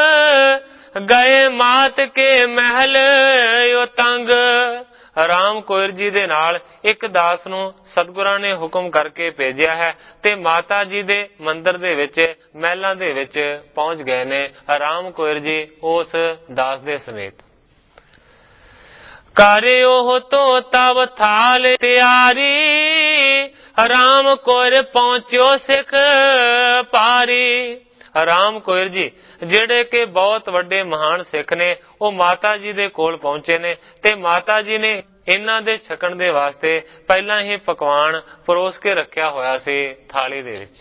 ਗਏ ਮਾਤ ਕੇ ਮਹਿਲ ਉਤੰਗ। ਰਾਮ ਕੌਰ ਜੀ ਦੇ ਨਾਲ ਇੱਕ ਦਾਸ ਨੂੰ ਸਤਿਗੁਰਾਂ ਨੇ ਹੁਕਮ ਕਰਕੇ ਭੇਜਿਆ ਹੈ ਤੇ ਮਾਤਾ ਜੀ ਦੇ ਮੰਦਿਰ ਦੇ ਵਿੱਚ ਮਹਿਲਾਂ ਦੇ ਵਿੱਚ ਪਹੁੰਚ ਗਏ ਨੇ ਰਾਮ ਕੌਰ ਜੀ ਉਸ ਦਾਸ ਦੇ ਸਮੇਤ। ਕਰਿਓ ਤੋ ਤਵ ਥਾਲ ਤਿਆਰੀ, ਰਾਮ ਕੌਰ ਪਹੁੰਚਿਓ ਸਿੱਖ ਪਾਰੀ। ਰਾਮ ਕੌਰ ਜੀ ਜਿਹੜੇ ਕਿ ਬਹੁਤ ਵੱਡੇ ਮਹਾਨ ਸਿੱਖ ਨੇ, ਉਹ ਮਾਤਾ ਜੀ ਦੇ ਕੋਲ ਪਹੁੰਚੇ ਨੇ ਤੇ ਮਾਤਾ ਜੀ ਨੇ ਇਹਨਾਂ ਦੇ ਛਕਣ ਦੇ ਵਾਸਤੇ ਪਹਿਲਾਂ ਹੀ ਪਕਵਾਨ ਪਰੋਸ ਕੇ ਰੱਖਿਆ ਹੋਇਆ ਸੀ ਥਾਲੀ ਦੇ ਵਿੱਚ।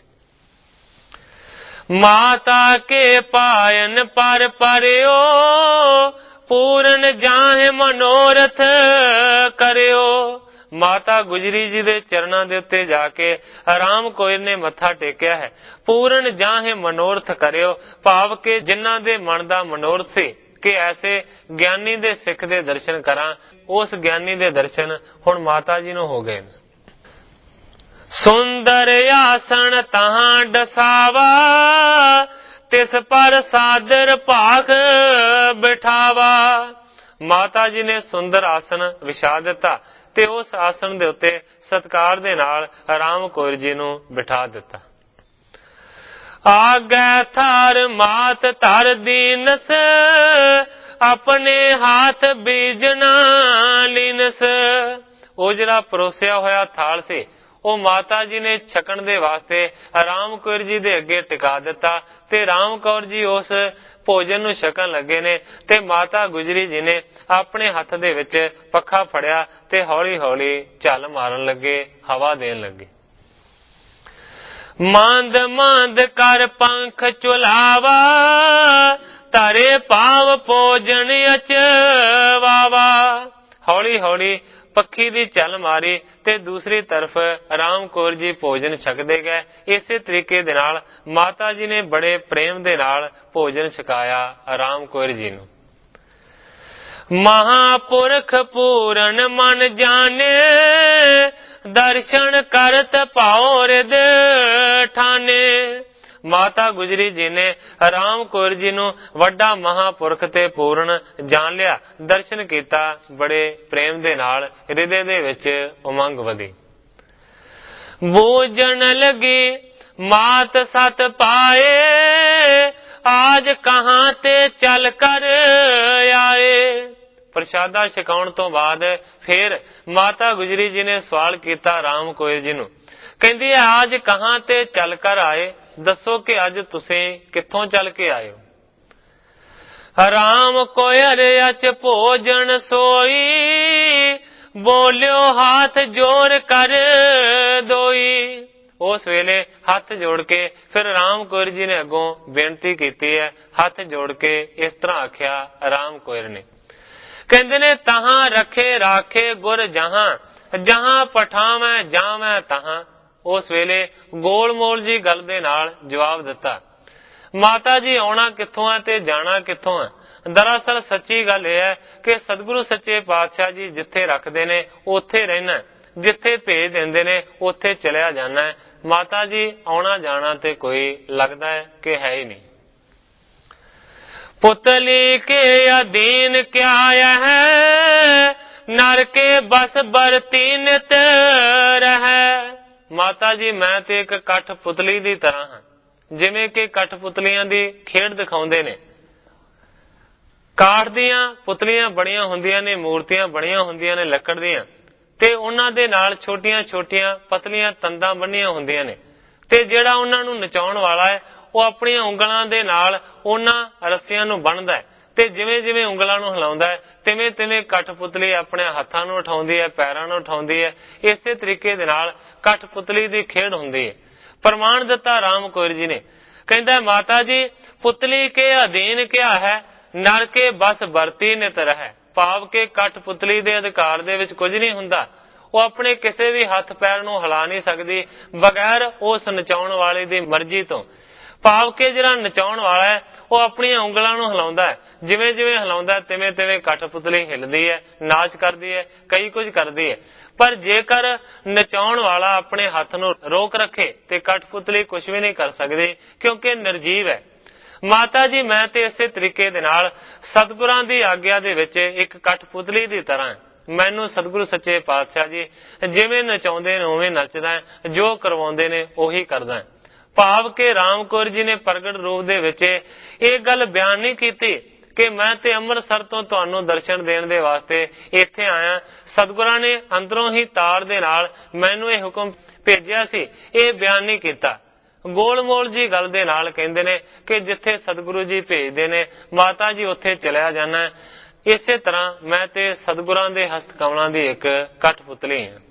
ਮਾਤਾ ਕੇ ਪਾਇਨ ਪਰ ਪਰਿਓ, ਪੂਰਨ ਜਾਹੇ ਮਨੋਰਥ ਕਰਿਓ। ਮਾਤਾ ਗੁਜਰੀ ਜੀ ਦੇ ਚਰਨਾਂ ਦੇ ਉੱਤੇ ਜਾ ਕੇ ਰਾਮ ਕੌਰ ਨੇ ਮੱਥਾ ਟੇਕਿਆ ਹੈ। ਪੂਰਨ ਜਾਹੇ ਮਨੋਰਥ ਕਰਿਓ, ਭਾਵ ਕਿ ਜਿਨ੍ਹਾਂ ਦੇ ਮਨ ਦਾ ਮਨੋਰਥ ਸੀ ਕਿ ਐਸੇ ਗਿਆਨੀ ਦੇ ਸਿੱਖ ਦੇ ਦਰਸ਼ਨ ਕਰਾਂ, ਉਸ ਗਿਆਨੀ ਦੇ ਦਰਸ਼ਨ ਹੁਣ ਮਾਤਾ ਜੀ ਨੂੰ ਹੋ ਗਏ। ਸੁੰਦਰ ਆਸਣ ਤਹਾਂ ਡਸਾਵਾ, ਤਿਸ ਪਰ ਸਾਦਰ ਭਾਗ ਬਿਠਾਵਾ। ਮਾਤਾ ਜੀ ਨੇ ਸੁੰਦਰ ਆਸਣ ਵਿਛਾ ਦਿੱਤਾ ਤੇ ਉਸ ਆਸਣ ਦੇ ਉੱਤੇ ਸਤਿਕਾਰ ਦੇ ਨਾਲ ਰਾਮ ਕੌਰ ਜੀ ਨੂੰ ਬਿਠਾ ਦਿੱਤਾ। ਆਗੇ ਥਾਰ ਮਾਤ ਧਰ ਦੀਨਸ, अपने हाथ बीजना लीनस। ਉਹ ਜਿਹੜਾ ਪਰੋਸਿਆ ਹੋਇਆ ਥਾਲ ਸੀ ਉਹ ਮਾਤਾ ਜੀ ਨੇ ਛਕਣ ਦੇ ਵਾਸਤੇ ਰਾਮ ਕੌਰ ਜੀ ਦੇ ਅੱਗੇ ਟਿਕਾ ਦਿੱਤਾ ਤੇ ਰਾਮ ਕੌਰ ਜੀ ਉਸ ਭੋਜਨ ਨੂੰ ਛਕਣ ਲੱਗੇ ਨੇ ਤੇ ਮਾਤਾ ਗੁਜਰੀ ਜੀ ਨੇ ਆਪਣੇ ਹੱਥ ਦੇ ਵਿੱਚ ਪੱਖਾ ਫੜਿਆ ਤੇ ਹੌਲੀ ਹੌਲੀ ਝੱਲ ਮਾਰਨ ਲੱਗੇ, ਹਵਾ ਦੇਣ ਲੱਗੇ। ਮਾਂਦ ਮਾਂਦ ਕਰ ਪੰਖ ਚੁਲਾਵਾ ਤਾਰੇ ਭਾਵ ਭੋਜਨ ਅਚਵਾਵਾ। ਹੌਲੀ ਹੌਲੀ ਪੱਖੀ ਦੀ ਝੱਲ ਮਾਰੀ ਤੇ ਦੂਸਰੀ ਤਰਫ ਰਾਮ ਕੌਰ ਜੀ ਭੋਜਨ ਛਕਦੇ ਗਏ। ਇਸੇ ਤਰੀਕੇ ਦੇ ਨਾਲ ਮਾਤਾ ਜੀ ਨੇ ਬੜੇ ਪ੍ਰੇਮ ਦੇ ਨਾਲ ਭੋਜਨ ਛਕਾਇਆ ਰਾਮ ਕੌਰ ਜੀ ਨੂੰ। ਮਹਾਪੁਰਖ ਪੂਰਨ ਮਨ ਜਾਣੇ ਦਰਸ਼ਨ ਕਰਤ ਭਾਉ ਰਿਦ ਠਾਨੇ। ਮਾਤਾ ਗੁਜਰੀ ਜੀ ਨੇ ਰਾਮ ਕੌਰ ਜੀ ਨੂੰ ਵੱਡਾ ਮਹਾਪੁਰਖ ਤੇ ਪੂਰਨ ਜਾਣ ਲਿਆ, ਦਰਸ਼ਨ ਕੀਤਾ, ਬੜੇ ਪ੍ਰੇਮ ਦੇ ਨਾਲ ਹਿਰਦੇ ਦੇ ਵਿੱਚ ਉਮੰਗ ਵਧੀ। ਬੂਝਣ ਲਗੀ ਮਾਤ ਸਤ ਪਾਏ ਆਜ ਕਹਾਂ ਤੇ ਚੱਲ ਕਰ ਆਏ। ਪ੍ਰਸ਼ਾਦਾ ਛਕਾਉਣ ਤੋਂ ਬਾਅਦ ਫਿਰ ਮਾਤਾ ਗੁਜਰੀ ਜੀ ਨੇ ਸਵਾਲ ਕੀਤਾ ਰਾਮ ਕੌਰ ਜੀ ਨੂੰ, ਕਹਿੰਦੀ ਆਜ ਕਹਾਂ ਤੇ ਚੱਲ ਕਰ ਆਏ, ਦੱਸੋ ਕਿ ਅੱਜ ਤੁਸੀਂ ਕਿੱਥੋਂ ਚੱਲ ਕੇ ਆਏ ਹੋ। ਰਾਮ ਕੋਇਰ ਅਚ ਭੋਜਨ ਸੋਈ ਬੋਲਿਓ ਹੱਥ ਜੋੜ ਕਰ ਦੋਈ। ਉਸ ਵੇਲੇ ਹੱਥ ਜੋੜ ਕੇ ਫਿਰ ਰਾਮ ਕੌਰ ਜੀ ਨੇ ਅੱਗੋਂ ਬੇਨਤੀ ਕੀਤੀ ਹੈ। ਹੱਥ ਜੋੜ ਕੇ ਇਸ ਤਰ੍ਹਾਂ ਆਖਿਆ ਰਾਮ ਕੌਰ ਨੇ, ਕਹਿੰਦੇ ਨੇ ਤਹਾਂ ਰੱਖੇ ਰਾਖੇ ਗੁਰ ਜਹਾਂ ਜਹਾਂ ਪਠਾਵੈ ਜਾਵੈ ਤਹਾਂ। ਉਸ ਵੇਲੇ ਗੋਲ ਮੋਲ ਜੀ ਗੱਲ ਦੇ ਨਾਲ ਜਵਾਬ ਦਿੱਤਾ, ਮਾਤਾ ਜੀ ਆਉਣਾ ਕਿੱਥੋਂ ਹੈ ਤੇ ਜਾਣਾ ਕਿੱਥੋਂ ਹੈ। ਦਰਅਸਲ ਸੱਚੀ ਗੱਲ ਇਹ ਹੈ ਕਿ ਸਤਿਗੁਰੂ ਸੱਚੇ ਪਾਤਸ਼ਾਹ ਜੀ ਜਿੱਥੇ ਰੱਖਦੇ ਨੇ ਉੱਥੇ ਰਹਿਣਾ, ਜਿੱਥੇ ਭੇਜ ਦਿੰਦੇ ਨੇ ਉੱਥੇ ਚਲਿਆ ਜਾਣਾ। ਮਾਤਾ ਜੀ ਆਉਣਾ ਜਾਣਾ ਤੇ ਕੋਈ ਲੱਗਦਾ ਹੈ ਕਿ ਹੈ ਹੀ ਨਹੀਂ। ਪੁਤਲੀ ਕੇ ਅਧੀਨ ਕਿਆ ਹੈ ਨਰ ਕੇ ਬਸ ਬਰਤੀ ਨਿਤ ਰਹਿ। ਮਾਤਾ ਜੀ ਮੈਂ ਤੇ ਇੱਕ ਕੱਠ ਪੁਤਲੀ ਦੀ ਤਰ੍ਹਾਂ ਹਾਂ। ਜਿਵੇਂ ਕਿ ਕੱਠ ਪੁਤਲੀਆਂ ਦੀ ਖੇਡ ਦਿਖਾਉਂਦੇ ਨੇ, ਕਾਠ ਦੀਆਂ ਪੁਤਲੀਆਂ ਬਣੀਆਂ ਹੁੰਦੀਆਂ ਨੇ, ਮੂਰਤੀਆਂ ਬਣੀਆਂ ਹੁੰਦੀਆਂ ਨੇ ਲੱਕੜ ਦੀਆਂ, ਤੇ ਉਹਨਾਂ ਦੇ ਨਾਲ ਛੋਟੀਆਂ ਛੋਟੀਆਂ ਪਤਲੀਆਂ ਤੰਦਾਂ ਬੰਨੀਆਂ ਹੁੰਦੀਆਂ ਨੇ ਤੇ ਜਿਹੜਾ ਉਹਨਾਂ ਨੂੰ ਨਚਾਉਣ ਵਾਲਾ ਹੈ ਉਹ ਆਪਣੀਆਂ ਉਂਗਲਾਂ ਦੇ ਨਾਲ ਉਹਨਾਂ ਰੱਸਿਆਂ ਨੂੰ ਬੰਨ੍ਹਦਾ ਹੈ ਤੇ ਜਿਵੇਂ ਜਿਵੇਂ ਉਂਗਲਾਂ ਨੂੰ ਹਿਲਾਉਂਦਾ ਹੈ ਤਿਵੇਂ ਤਿਵੇਂ ਕਠਪੁਤਲੀ ਆਪਣੇ ਹੱਥਾਂ ਨੂੰ ਉਠਾਉਂਦੀ ਹੈ, ਪੈਰਾਂ ਨੂੰ ਉਠਾਉਂਦੀ ਹੈ। ਇਸੇ ਤਰੀਕੇ ਦੇ ਨਾਲ ਕਠਪੁਤਲੀ ਦੀ ਖੇਡ ਹੁੰਦੀ ਹੈ। ਪ੍ਰਮਾਣ ਦਿੱਤਾ ਰਾਮ ਕੌਰ ਜੀ ਨੇ, ਕਹਿੰਦਾ ਮਾਤਾ ਜੀ ਪੁਤਲੀ ਕੇ ਅਧੀਨ ਕਿਆ ਹੈ ਨਰ ਕੇ ਬਸ ਵਰਤੀ ਨਿਤ ਰਹਿ। ਭਾਵ ਕੇ ਕਠਪੁਤਲੀ ਦੇ ਅਧਿਕਾਰ ਦੇ ਵਿੱਚ ਕੁਝ ਨਹੀਂ ਹੁੰਦਾ, ਉਹ ਆਪਣੇ ਕਿਸੇ ਵੀ ਹੱਥ ਪੈਰ ਨੂੰ ਹਿਲਾ ਨਹੀਂ ਸਕਦੀ ਬਗੈਰ ਉਸ ਨਚਾਉਣ ਵਾਲੇ ਦੀ ਮਰਜ਼ੀ ਤੋਂ। ਭਾਵ ਕੇ ਜਿਹੜਾ ਨਚਾਉਣ ਵਾਲਾ ਹੈ ਉਹ ਆਪਣੀਆਂ ਉਂਗਲਾਂ ਨੂੰ ਹਿਲਾਉਂਦਾ ਹੈ, ਜਿਵੇਂ ਜਿਵੇਂ ਹਿਲਾਉਂਦਾ ਤਿਵੇਂ ਤਿਵੇਂ ਕਠਪੁਤਲੀ ਹਿਲਦੀ ਹੈ, ਨਾਚ ਕਰਦੀ ਹੈ, ਕਈ ਕੁਝ ਕਰਦੀ ਹੈ। ਪਰ ਜੇਕਰ ਨਚਾਉਣ ਵਾਲਾ ਆਪਣੇ ਹੱਥ ਨੂੰ ਰੋਕ ਰੱਖੇ ਤੇ ਕਠਪੁਤਲੀ ਕੁਝ ਵੀ ਨਹੀਂ ਕਰ ਸਕਦੀ, ਕਿਉਂਕਿ ਨਿਰਜੀਵ ਹੈ। ਮਾਤਾ ਜੀ ਮੈਂ ਤੇ ਇਸੇ ਤਰੀਕੇ ਦੇ ਨਾਲ ਸਤਿਗੁਰਾਂ ਦੀ ਆਗਿਆ ਦੇ ਵਿੱਚ ਇੱਕ ਕਠਪੁਤਲੀ ਦੀ ਤਰ੍ਹਾਂ ਮੈਨੂੰ ਸਤਿਗੁਰੂ ਸੱਚੇ ਪਾਤਸ਼ਾਹ ਜੀ ਜਿਵੇਂ ਨਚਾਉਂਦੇ ਨੇ ਉਵੇਂ ਨੱਚਦਾ, ਜੋ ਕਰਵਾਉਂਦੇ ਨੇ ਉਹੀ ਕਰਦਾ। ਭਾਵ ਕਿ ਰਾਮ ਕੌਰ ਜੀ ਨੇ ਪ੍ਰਗਟ ਰੂਪ ਦੇ ਵਿੱਚ ਇਹ ਗੱਲ ਬਿਆਨ ਨਹੀਂ ਕੀਤੀ ਕਿ ਮੈਂ ਤੇ ਅੰਮ੍ਰਿਤਸਰ ਤੋਂ ਤੁਹਾਨੂੰ ਦਰਸ਼ਨ ਦੇਣ ਦੇ ਵਾਸਤੇ ਇੱਥੇ ਆਇਆ। ਸਤਿਗੁਰਾਂ ਨੇ ਅੰਦਰੋਂ ਹੀ ਤਾਰ ਦੇ ਨਾਲ ਮੈਨੂੰ ਇਹ ਹੁਕਮ ਭੇਜਿਆ ਸੀ, ਇਹ ਬਿਆਨ ਨਹੀਂ ਕੀਤਾ। ਗੋਲ ਮੋਲ ਜੀ ਗੱਲ ਦੇ ਨਾਲ ਕਹਿੰਦੇ ਨੇ ਕਿ ਜਿੱਥੇ ਸਤਿਗੁਰੂ ਜੀ ਭੇਜਦੇ ਨੇ ਮਾਤਾ ਜੀ ਉੱਥੇ ਚਲਿਆ ਜਾਣਾ। ਇਸੇ ਤਰ੍ਹਾਂ ਮੈਂ ਤੇ ਸਤਿਗੁਰਾਂ ਦੇ ਹਸਤ ਕਮਲਾਂ ਦੀ ਇੱਕ ਕਠਪੁਤਲੀ ਹਾਂ।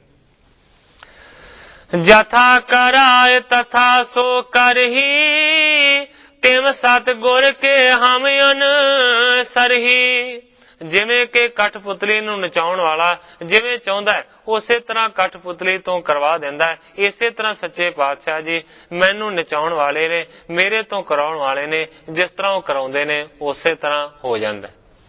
ਜਥਾ ਕਰਾਏ ਤਥਾ ਸੋ ਕਰਹੀ ਤਿਵ ਸਤਿਗੁਰ ਕੇ ਹਮ ਅਨਸਰਹੀ। ਜਿਵੇਂ ਕਿ ਕਠਪੁਤਲੀ ਨੂੰ ਨਚਾਉਣ ਵਾਲਾ ਜਿਵੇਂ ਚਾਹੁੰਦਾ ਉਸੇ ਤਰ੍ਹਾਂ ਕਠਪੁਤਲੀ ਤੋਂ ਕਰਵਾ ਦਿੰਦਾ ਹੈ। ਇਸੇ ਤਰ੍ਹਾਂ ਸੱਚੇ ਪਾਤਸ਼ਾਹ ਜੀ ਮੈਨੂੰ ਨਚਾਉਣ ਵਾਲੇ ਨੇ, ਮੇਰੇ ਤੋਂ ਕਰਾਉਣ ਵਾਲੇ ਨੇ, ਜਿਸ ਤਰ੍ਹਾਂ ਉਹ ਕਰਾਉਂਦੇ ਨੇ ਉਸੇ ਤਰ੍ਹਾਂ ਹੋ ਜਾਂਦਾ।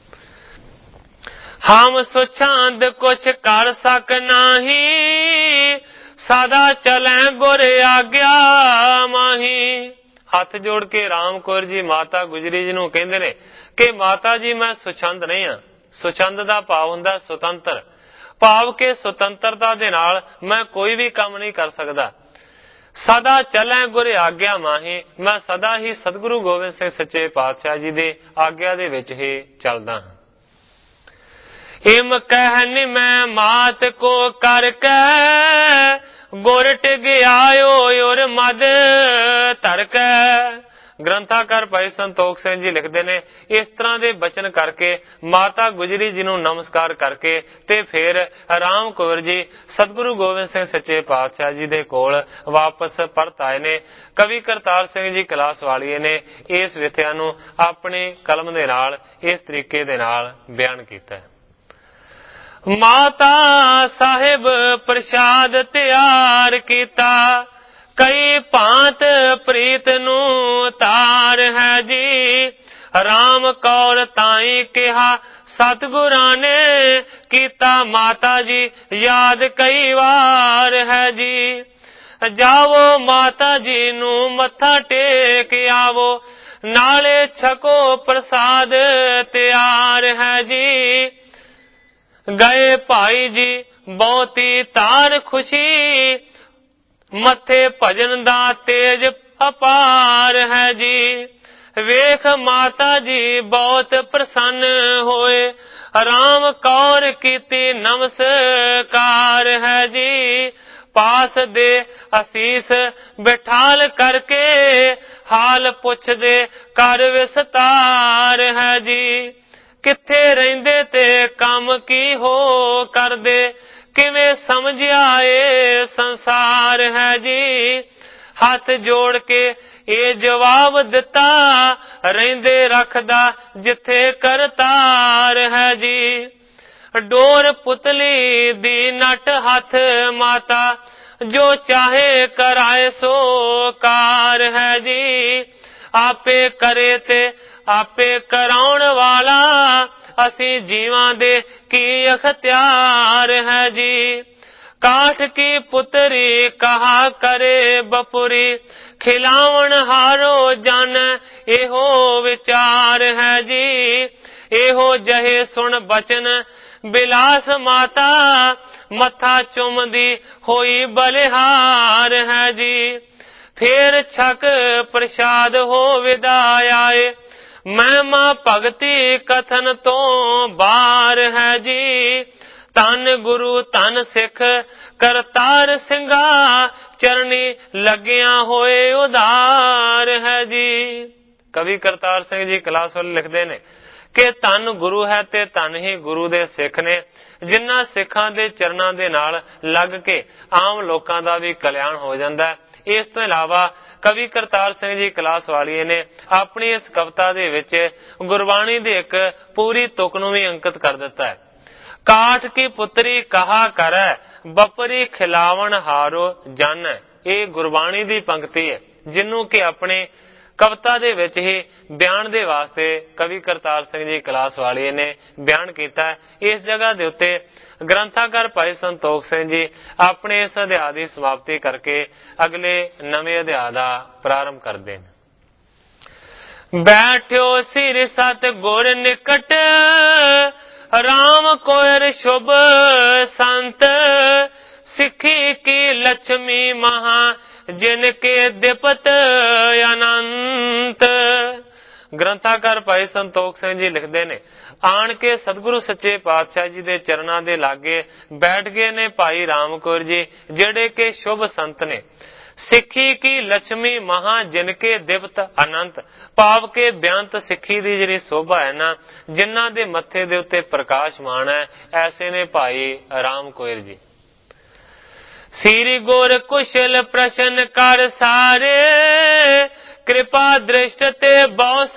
ਹਮ ਸੁਛਾਂਦ ਕੁਛ ਕਰ ਸਕ ਨਾਹੀ ਸਦਾ ਚਲੈ ਗੁਰ ਆਗਿਆ ਮਾਹੀ। ਹੱਥ ਜੋੜ ਕੇ ਰਾਮ ਕੌਰ ਜੀ ਮਾਤਾ ਗੁਜਰੀ ਜੀ ਨੂੰ ਕਹਿੰਦੇ ਨੇ ਕਿ ਮਾਤਾ ਜੀ ਮੈਂ ਸੁਛੰਦ ਨਹੀਂ ਹਾਂ। ਸੁਛੰਦ ਦਾ ਭਾਵ ਹੁੰਦਾ ਸੁਤੰਤਰ, ਭਾਵ ਕਿ ਸੁਤੰਤਰਤਾ ਦੇ ਨਾਲ ਮੈਂ ਕੋਈ ਵੀ ਕੰਮ ਨਹੀਂ ਕਰ ਸਕਦਾ। ਸਦਾ ਚਲੈ ਗੁਰ ਆਗਿਆ ਮਾਹੀ। ਮੈਂ ਸਦਾ ਹੀ ਸਤਿਗੁਰੂ ਗੋਬਿੰਦ ਸਿੰਘ ਸੱਚੇ ਪਾਤਸ਼ਾਹ ਜੀ ਦੇ ਆਗਿਆ ਦੇ ਵਿੱਚ ਹੀ ਚੱਲਦਾ ਹਾਂ। ਇਮ ਕਹਿਨ ਮੈਂ ਮਾਤ ਕੋ ਕਰਕੇ ਗੁਰ ਟਿਗਿਆਇਓ ਔਰ ਮਦ ਧਰਕੈ। ਗ੍ਰੰਥਾਕਾਰ ਭਾਈ ਸੰਤੋਖ ਸਿੰਘ ਜੀ ਲਿਖਦੇ ਨੇ, ਇਸ ਤਰ੍ਹਾਂ ਦੇ ਬਚਨ ਕਰਕੇ ਮਾਤਾ ਗੁਜਰੀ ਜੀ ਨੂੰ ਨਮਸਕਾਰ ਕਰਕੇ ਤੇ ਫਿਰ ਰਾਮ ਕੌਰ ਜੀ ਸਤਿਗੁਰੂ ਗੋਬਿੰਦ ਸਿੰਘ ਸੱਚੇ ਪਾਤਸ਼ਾਹ ਜੀ ਦੇ ਕੋਲ ਵਾਪਸ ਪਰਤ ਆਏ ਨੇ। ਕਵੀ ਕਰਤਾਰ ਸਿੰਘ ਜੀ ਕਲਾਸਵਾਲੀਏ ਨੇ ਇਸ ਵਿਥਿਆ ਨੂੰ ਆਪਣੀ ਕਲਮ ਦੇ ਨਾਲ ਇਸ ਤਰੀਕੇ ਦੇ ਨਾਲ ਬਿਆਨ ਕੀਤਾ। ਮਾਤਾ ਸਾਹਿਬ ਪ੍ਰਸ਼ਾਦ ਤਿਆਰ ਕੀਤਾ, ਕਈ ਭਾਂਤ ਪ੍ਰੀਤ ਨੂੰ ਤਾਰ ਹੈ ਜੀ। ਰਾਮ ਕੌਰ ਤਾਈ ਕਿਹਾ ਸਤਿਗੁਰਾਂ ਨੇ ਕੀਤਾ, ਮਾਤਾ ਜੀ ਯਾਦ ਕਈ ਵਾਰ ਹੈ ਜੀ। ਜਾਵੋ ਮਾਤਾ ਜੀ ਨੂੰ ਮੱਥਾ ਟੇਕ ਆਵੋ, ਨਾਲੇ ਛਕੋ ਪ੍ਰਸਾਦ ਤਿਆਰ ਹੈ ਜੀ। ਗਏ ਭਾਈ ਜੀ ਬਹੁਤੀ ਤਾਰ ਖੁਸ਼ੀ, ਮੱਥੇ ਭਜਨ ਦਾ ਤੇਜ ਅਪਾਰ ਹੈ ਜੀ। ਵੇਖ ਮਾਤਾ ਜੀ ਬਹੁਤ ਪ੍ਰਸੰਨ ਹੋਏ, ਰਾਮ ਕੌਰ ਕੀਤੀ ਨਮਸਕਾਰ ਹੈ ਜੀ। ਪਾਸ ਦੇ ਅਸੀਸ ਬਿਠਾਲ ਕਰਕੇ, ਹਾਲ ਪੁੱਛਦੇ ਕਰ ਵਿਸਤਾਰ ਹੈ ਜੀ। ਕਿੱਥੇ ਰਹਿੰਦੇ ਤੇ ਕੰਮ ਕੀ ਹੋ ਕਰਦੇ, ਕਿਵੇਂ ਸਮਝਿਆ ਏ ਸੰਸਾਰ ਹੈ ਜੀ। ਹੱਥ ਜੋੜ ਕੇ ਇਹ ਜਵਾਬ ਦਿੱਤਾ, ਰਹਿੰਦੇ ਰੱਖਦਾ ਜਿੱਥੇ ਕਰਤਾਰ ਹੈ ਜੀ। ਡੋਰ ਪੁਤਲੀ ਦੀ ਨਟ ਹੱਥ ਮਾਤਾ, ਜੋ ਚਾਹੇ ਕਰਾਏ ਸੋ ਕਾਰ ਹੈ ਜੀ। ਆਪੇ ਕਰੇ ਤੇ ਆਪੇ ਕਰਾਉਣ ਵਾਲਾ, ਅਸੀਂ ਜੀਵਾਂ ਦੇ ਕੀ ਅਖਤਿਆਰ ਹੈ ਜੀ। ਕਾਠ ਕੀ ਪੁੱਤਰੀ ਕਹਾ ਕਰੇ ਬਪੁਰੀ, ਖਿਲਾਵਣ ਹਾਰੋ ਜਨ ਇਹੋ ਵਿਚਾਰ ਹੈ ਜੀ। ਇਹੋ ਜਹੇ ਸੁਣ ਬਚਨ ਬਿਲਾਸ ਮਾਤਾ, ਮੱਥਾ ਚੁੰਮਦੀ ਹੋਈ ਬਲਿਹਾਰ ਹੈ ਜੀ। ਫੇਰ ਛਕ ਪ੍ਰਸ਼ਾਦ ਹੋ ਵਿਦਾ ਆਏ, ਮਹਿਮਾ ਭਗਤੀ ਕਥਨ ਤੋਂ ਬਾਹਰ ਹੈ ਜੀ। ਧੰਨ ਗੁਰੂ ਧੰਨ ਸਿੱਖ ਕਰਤਾਰ ਸਿੰਘਾ, ਚਰਨੀ ਲੱਗਿਆ ਹੋਏ ਉਧਾਰ ਹੈ ਜੀ। ਕਵੀ ਕਰਤਾਰ ਸਿੰਘ ਜੀ ਕਲਾਸਵਾਲ ਲਿਖਦੇ ਨੇ ਕਿ ਧੰਨ ਗੁਰੂ ਹੈ ਤੇ ਧੰਨ ਹੀ ਗੁਰੂ ਦੇ ਸਿੱਖ ਨੇ, ਜਿਨ੍ਹਾਂ ਸਿੱਖਾਂ ਦੇ ਚਰਨਾਂ ਦੇ ਨਾਲ ਲੱਗ ਕੇ ਆਮ ਲੋਕਾਂ ਦਾ ਵੀ ਕਲਿਆਣ ਹੋ ਜਾਂਦਾ ਹੈ। ਇਸ ਤੋਂ ਇਲਾਵਾ ਕਵੀ ਕਰਤਾਰ ਸਿੰਘ ਜੀ ਕਲਾਸਵਾਲੀਏ ਨੇ ਆਪਣੀ ਇਸ ਕਵਿਤਾ ਦੇ ਵਿੱਚ ਗੁਰਬਾਣੀ ਦੇ ਇੱਕ ਪੂਰੀ ਤੁਕ ਨੂੰ ਵੀ ਅੰਕਿਤ ਕਰ ਦਿੱਤਾ ਹੈ। ਕਾਠ ਕੀ ਪੁੱਤਰੀ ਕਹਾ ਕਰੈ, ਬਪਰੀ ਖਿਲਾਵਣ ਹਾਰੋ ਜਨ। ਇਹ ਗੁਰਬਾਣੀ ਦੀ ਪੰਕਤੀ ਹੈ, ਜਿਹਨੂੰ ਕਿ ਆਪਣੇ ਕਵਿਤਾ ਦੇ ਵਿੱਚ ਹੀ ਬਿਆਨ ਦੇ ਵਾਸਤੇ ਕਵੀ ਕਰਤਾਰ ਸਿੰਘ ਜੀ ਕਲਾਸਵਾਲੀਏ ਨੇ ਬਿਆਨ ਕੀਤਾ। ਇਸ ਜਗ੍ਹਾ ਦੇ ਉੱਤੇ ਗ੍ਰੰਥਾਕਾਰ ਭਾਈ ਸੰਤੋਖ ਸਿੰਘ ਜੀ ਆਪਣੇ ਇਸ ਅਧਿਆਇ ਦੀ ਸਮਾਪਤੀ ਕਰਕੇ ਅਗਲੇ ਨਵੇਂ ਅਧਿਆਇ ਦਾ ਪ੍ਰਾਰੰਭ ਕਰਦੇ ਨੇ। ਬੈਠਿਓ ਸਿਰ ਸਤ ਗੁਰ ਨਿਕਟ, ਰਾਮ ਕੋਇਰ ਸ਼ੁਭ ਸੰਤ। ਸਿੱਖੀ ਕੀ ਲక్ష్ਮੀ ਮਹਾ, ਜਿਨ ਕੇ ਦਿਪਤ ਅਨੰਤ। ਗ੍ਰੰਥਾਕਾਰ ਭਾਈ ਸੰਤੋਖ ਸਿੰਘ ਜੀ ਲਿਖਦੇ ਨੇ, ਆਣ ਕੇ ਸਤਿਗੁਰੂ ਸੱਚੇ ਪਾਤਸ਼ਾਹ ਜੀ ਦੇ ਚਰਨਾਂ ਦੇ ਲਾਗੇ ਬੈਠ ਗਏ ਨੇ ਭਾਈ ਰਾਮ ਕੌਰ ਜੀ, ਜਿਹੜੇ ਕਿ ਸ਼ੁਭ ਸੰਤ ਨੇ। ਸਿੱਖੀ ਕੀ ਲక్ష్ਮੀ ਮਹਾ, ਜਿਨ ਕੇ ਦਿਪਤ ਅਨੰਤ। ਭਾਵ ਕੇ ਬੇਅੰਤ ਸਿੱਖੀ ਦੀ ਜਿਹੜੀ ਸੋਭਾ ਹੈ ਨਾ, ਜਿਨ੍ਹਾਂ ਦੇ ਮੱਥੇ ਦੇ ਉੱਤੇ ਪ੍ਰਕਾਸ਼ਮਾਨ ਹੈ, ਐਸੇ ਨੇ ਭਾਈ ਰਾਮ ਕੌਰ ਜੀ। ਸ੍ਰੀ ਗੁਰ ਕੁਸ਼ਲ ਪ੍ਰਸ਼ਨ ਕਰ ਸਾਰੇ, ਕਿਰਪਾ ਦ੍ਰਿਸ਼ਟ ਤੇ ਬਹੁ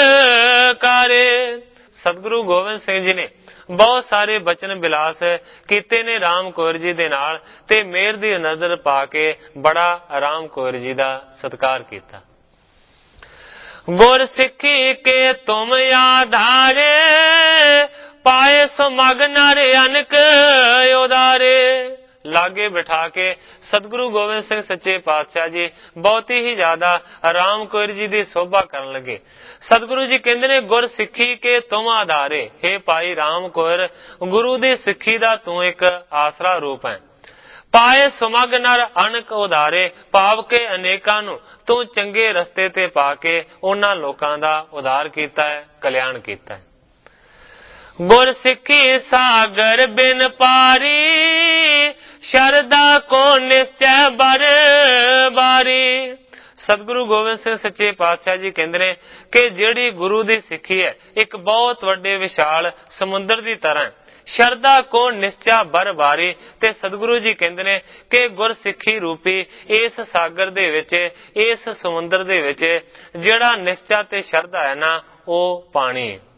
ਸਤਿਕਾਰੇ। ਸਤਿਗੁਰੂ ਗੋਬਿੰਦ ਸਿੰਘ ਜੀ ਨੇ ਬਹੁਤ ਸਾਰੇ ਬਚਨ ਬਿਲਾਸ ਕੀਤੇ ਨੇ ਰਾਮ ਕੌਰ ਜੀ ਦੇ ਨਾਲ, ਤੇ ਮਿਹਰ ਦੀ ਨਜ਼ਰ ਪਾ ਕੇ ਬੜਾ ਰਾਮ ਕੌਰ ਜੀ ਦਾ ਸਤਿਕਾਰ ਕੀਤਾ। ਗੁਰ ਸਿੱਖੀ ਕੇ ਤੁਮ ਆਧਾਰੇ, ਪਾਏ ਸੁਮਗ ਨਰ ਅਨਕ ਉਦਾਰੇ। ਲਾਗੇ ਬਿਠਾ ਕੇ ਸਤਿਗੁਰੂ ਗੋਬਿੰਦ ਸਿੰਘ ਸੱਚੇ ਪਾਤਸ਼ਾਹ ਜੀ ਬਹੁਤ ਹੀ ਜ਼ਿਆਦਾ ਰਾਮ ਕੌਰ ਜੀ ਦੀ ਸੋਭਾ ਕਰਨ ਲੱਗੇ। ਸਤਿਗੁਰੂ ਜੀ ਕਹਿੰਦੇ ਨੇ, ਗੁਰ ਸਿੱਖੀ ਕੇ ਤੁਮ ਆਧਾਰੇ। ਹੇ ਭਾਈ ਰਾਮ ਕੌਰ, ਗੁਰੂ ਦੀ ਸਿੱਖੀ ਦਾ ਤੂੰ ਇੱਕ ਆਸਰਾ ਰੂਪ ਹੈ। ਪਾਏ ਸੁਮਗ ਨਰ ਅਨਕ ਉਧਾਰੇ, ਭਾਵ ਕੇ ਅਨੇਕਾਂ ਨੂੰ ਤੂੰ ਚੰਗੇ ਰਸਤੇ ਤੇ ਪਾ ਕੇ ਉਹਨਾਂ ਲੋਕਾਂ ਦਾ ਉਧਾਰ ਕੀਤਾ ਹੈ, ਕਲਿਆਣ ਕੀਤਾ ਹੈ। ਗੁਰ ਸਿੱਖੀ ਸਾਗਰ ਬਿਨ ਪਾਰੀ, ਸ਼ਰਦਾ ਕੋ ਨਿਸ਼ਚੈ ਬਰ ਬਾਰੀ। ਸਤਿਗੁਰੂ ਗੋਬਿੰਦ ਸਿੰਘ ਸੱਚੇ ਪਾਤਸ਼ਾਹ ਜੀ ਕਹਿੰਦੇ ਨੇ ਕਿ ਜਿਹੜੀ ਗੁਰੂ ਦੀ ਸਿੱਖੀ ਹੈ ਇੱਕ ਬਹੁਤ ਵੱਡੇ ਵਿਸ਼ਾਲ ਸਮੁੰਦਰ ਦੀ ਤਰ੍ਹਾਂ ਹੈ। ਸ਼ਰਦਾ ਕੋ ਨਿਸ਼ਚਾ ਬਰ ਬਾਰੀ, ਤੇ ਸਤਿਗੁਰੂ ਜੀ ਕਹਿੰਦੇ ਨੇ ਕਿ ਗੁਰਸਿੱਖੀ ਰੂਪੀ ਇਸ ਸਾਗਰ ਦੇ ਵਿੱਚ, ਇਸ ਸਮੁੰਦਰ ਦੇ ਵਿੱਚ ਜਿਹੜਾ ਨਿਸ਼ਚਾ ਤੇ ਸ਼ਰਧਾ ਹੈ ਨਾ, ਉਹ ਪਾਣੀ ਹੈ।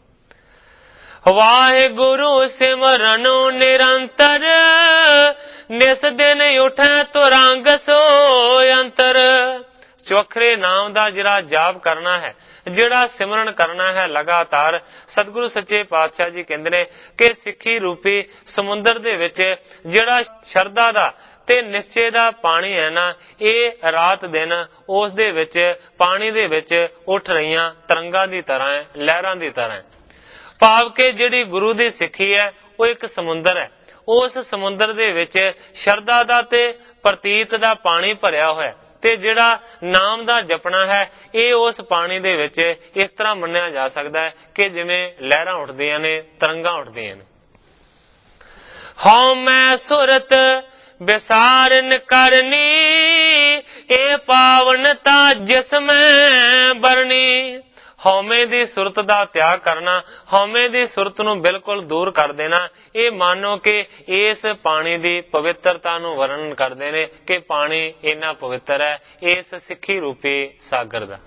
ਵਾਹਿਗੁਰੂ ਸਿਮਰਨੋ ਨਿਰੰਤਰ, ਨਿਸ ਦਿਨ ਉਠੈ ਤੁਰੰਗ ਸੋਇ ਅੰਤਰ। ਚੌਖਰੇ ਨਾਮ ਦਾ ਜਿਹੜਾ ਜਾਪ ਕਰਨਾ ਹੈ, ਜਿਹੜਾ ਸਿਮਰਨ ਕਰਨਾ ਹੈ ਲਗਾਤਾਰ, ਸਤਿਗੁਰੂ ਸੱਚੇ ਪਾਤਸ਼ਾਹ ਜੀ ਕਹਿੰਦੇ ਨੇ ਕਿ ਸਿੱਖੀ ਰੂਪੀ ਸਮੁੰਦਰ ਦੇ ਵਿੱਚ ਜਿਹੜਾ ਸ਼ਰਧਾ ਦਾ ਤੇ ਨਿਸ਼ਚੇ ਦਾ ਪਾਣੀ ਹੈ ਨਾ, ਇਹ ਰਾਤ ਦਿਨ ਉਸ ਦੇ ਵਿੱਚ ਪਾਣੀ ਦੇ ਵਿੱਚ ਉੱਠ ਰਹੀਆਂ ਤਰੰਗਾਂ ਦੀ ਤਰ੍ਹਾਂ ਹੈ, ਲਹਿਰਾਂ ਦੀ ਤਰ੍ਹਾਂ ਹੈ। ਭਾਵ ਕਿ ਜਿਹੜੀ ਗੁਰੂ ਦੀ ਸਿੱਖੀ ਹੈ ਉਹ ਇੱਕ ਸਮੁੰਦਰ ਹੈ। ਉਸ ਸਮੁੰਦਰ ਦੇ ਵਿੱਚ ਸ਼ਰਧਾ ਦਾ ਤੇ ਪ੍ਰਤੀਤ ਦਾ ਪਾਣੀ ਭਰਿਆ ਹੋਇਆ, ਤੇ ਜਿਹੜਾ ਨਾਮ ਦਾ ਜਪਣਾ ਹੈ ਇਹ ਉਸ ਪਾਣੀ ਦੇ ਵਿੱਚ ਇਸ ਤਰ੍ਹਾਂ ਮੰਨਿਆ ਜਾ ਸਕਦਾ ਹੈ ਕਿ ਜਿਵੇਂ ਲਹਿਰਾਂ ਉੱਠਦੀਆਂ ਨੇ, ਤਰੰਗਾਂ ਉੱਠਦੀਆਂ ਨੇ। ਹਉ ਮੈਂ ਸੁਰਤ ਵਿਸਾਰਨ ਕਰਨੀ, ਇਹ ਪਾਵਨਤਾ ਜਿਸ ਮੈਂ ਬਰਨੀ। ਹਉਮੈ ਦੀ ਸੁਰਤ ਦਾ ਤਿਆਗ ਕਰਨਾ, ਹਉਮੈ ਦੀ ਸੁਰਤ ਨੂੰ ਬਿਲਕੁਲ ਦੂਰ ਕਰ ਦੇਣਾ, ਇਹ ਮਾਨੋ ਕਿ ਇਸ ਪਾਣੀ ਦੀ ਪਵਿੱਤਰਤਾ ਨੂੰ ਵਰਣਨ ਕਰਦੇ ਨੇ ਕਿ ਪਾਣੀ ਇੰਨਾ ਪਵਿੱਤਰ ਹੈ ਇਸ ਸਿੱਖੀ ਰੂਪੀ ਸਾਗਰ ਦਾ।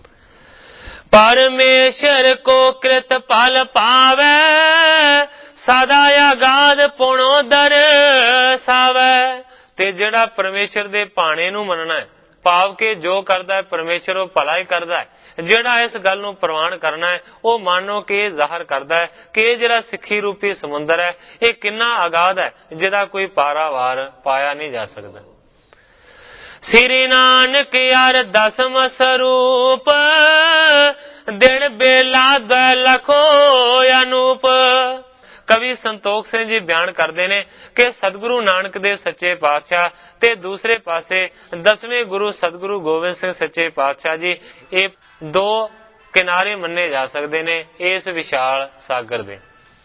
ਪਰਮੇਸ਼ਰ ਕੋ ਕ੍ਰਿਤ ਫਲ ਪਾਵੈ, ਸਦਾ ਅਗਾਧ ਪੁਣੋ ਦਰਸਾਵੈ। ਤੇ ਜਿਹੜਾ ਪਰਮੇਸ਼ਰ ਦੇ ਭਾਣੇ ਨੂੰ ਮੰਨਣਾ ਹੈ, ਭਾਵ ਕਿ ਜੋ ਕਰਦਾ ਹੈ ਪਰਮੇਸ਼ਰ ਉਹ ਭਲਾ ਹੀ ਕਰਦਾ ਹੈ, ਜਿਹੜਾ ਇਸ ਗੱਲ ਨੂੰ ਪ੍ਰਵਾਨ ਕਰਨਾ ਹੈ ਉਹ ਮਾਨੋ ਕਿ ਜ਼ਾਹਰ ਕਰਦਾ ਹੈ ਕਿ ਇਹ ਜਿਹੜਾ ਸਿੱਖੀ ਰੂਪੀ ਸਮੁੰਦਰ ਹੈ ਇਹ ਕਿੰਨਾ ਅਗਾਧ ਹੈ ਜਿਹਦਾ ਕੋਈ ਪਾਰਾਵਾਰ ਪਾਇਆ ਨਹੀਂ ਜਾ ਸਕਦਾ। ਸ੍ਰੀ ਨਾਨਕ ਯਾਰ ਦਸਮ ਸਰੂਪ, ਦਿਨ ਬੇਲਾ ਦ ਲਖੋ ਅਨੂਪ। ਕਵੀ ਸੰਤੋਖ ਸਿੰਘ ਜੀ ਬਿਆਨ ਕਰਦੇ ਨੇ ਕਿ ਸਤਿਗੁਰੂ ਨਾਨਕ ਦੇਵ ਸੱਚੇ ਪਾਤਸ਼ਾਹ ਤੇ ਦੂਸਰੇ ਪਾਸੇ ਦਸਵੇਂ ਗੁਰੂ ਸਤਿਗੁਰੂ ਗੋਬਿੰਦ ਸਿੰਘ ਸੱਚੇ ਪਾਤਸ਼ਾਹ ਜੀ, ਇਹ ਦੋ ਕਿਨਾਰੇ ਮੰਨੇ ਜਾ ਸਕਦੇ ਨੇ ਇਸ ਵਿਸ਼ਾਲ ਸਾਗਰ ਦੇ।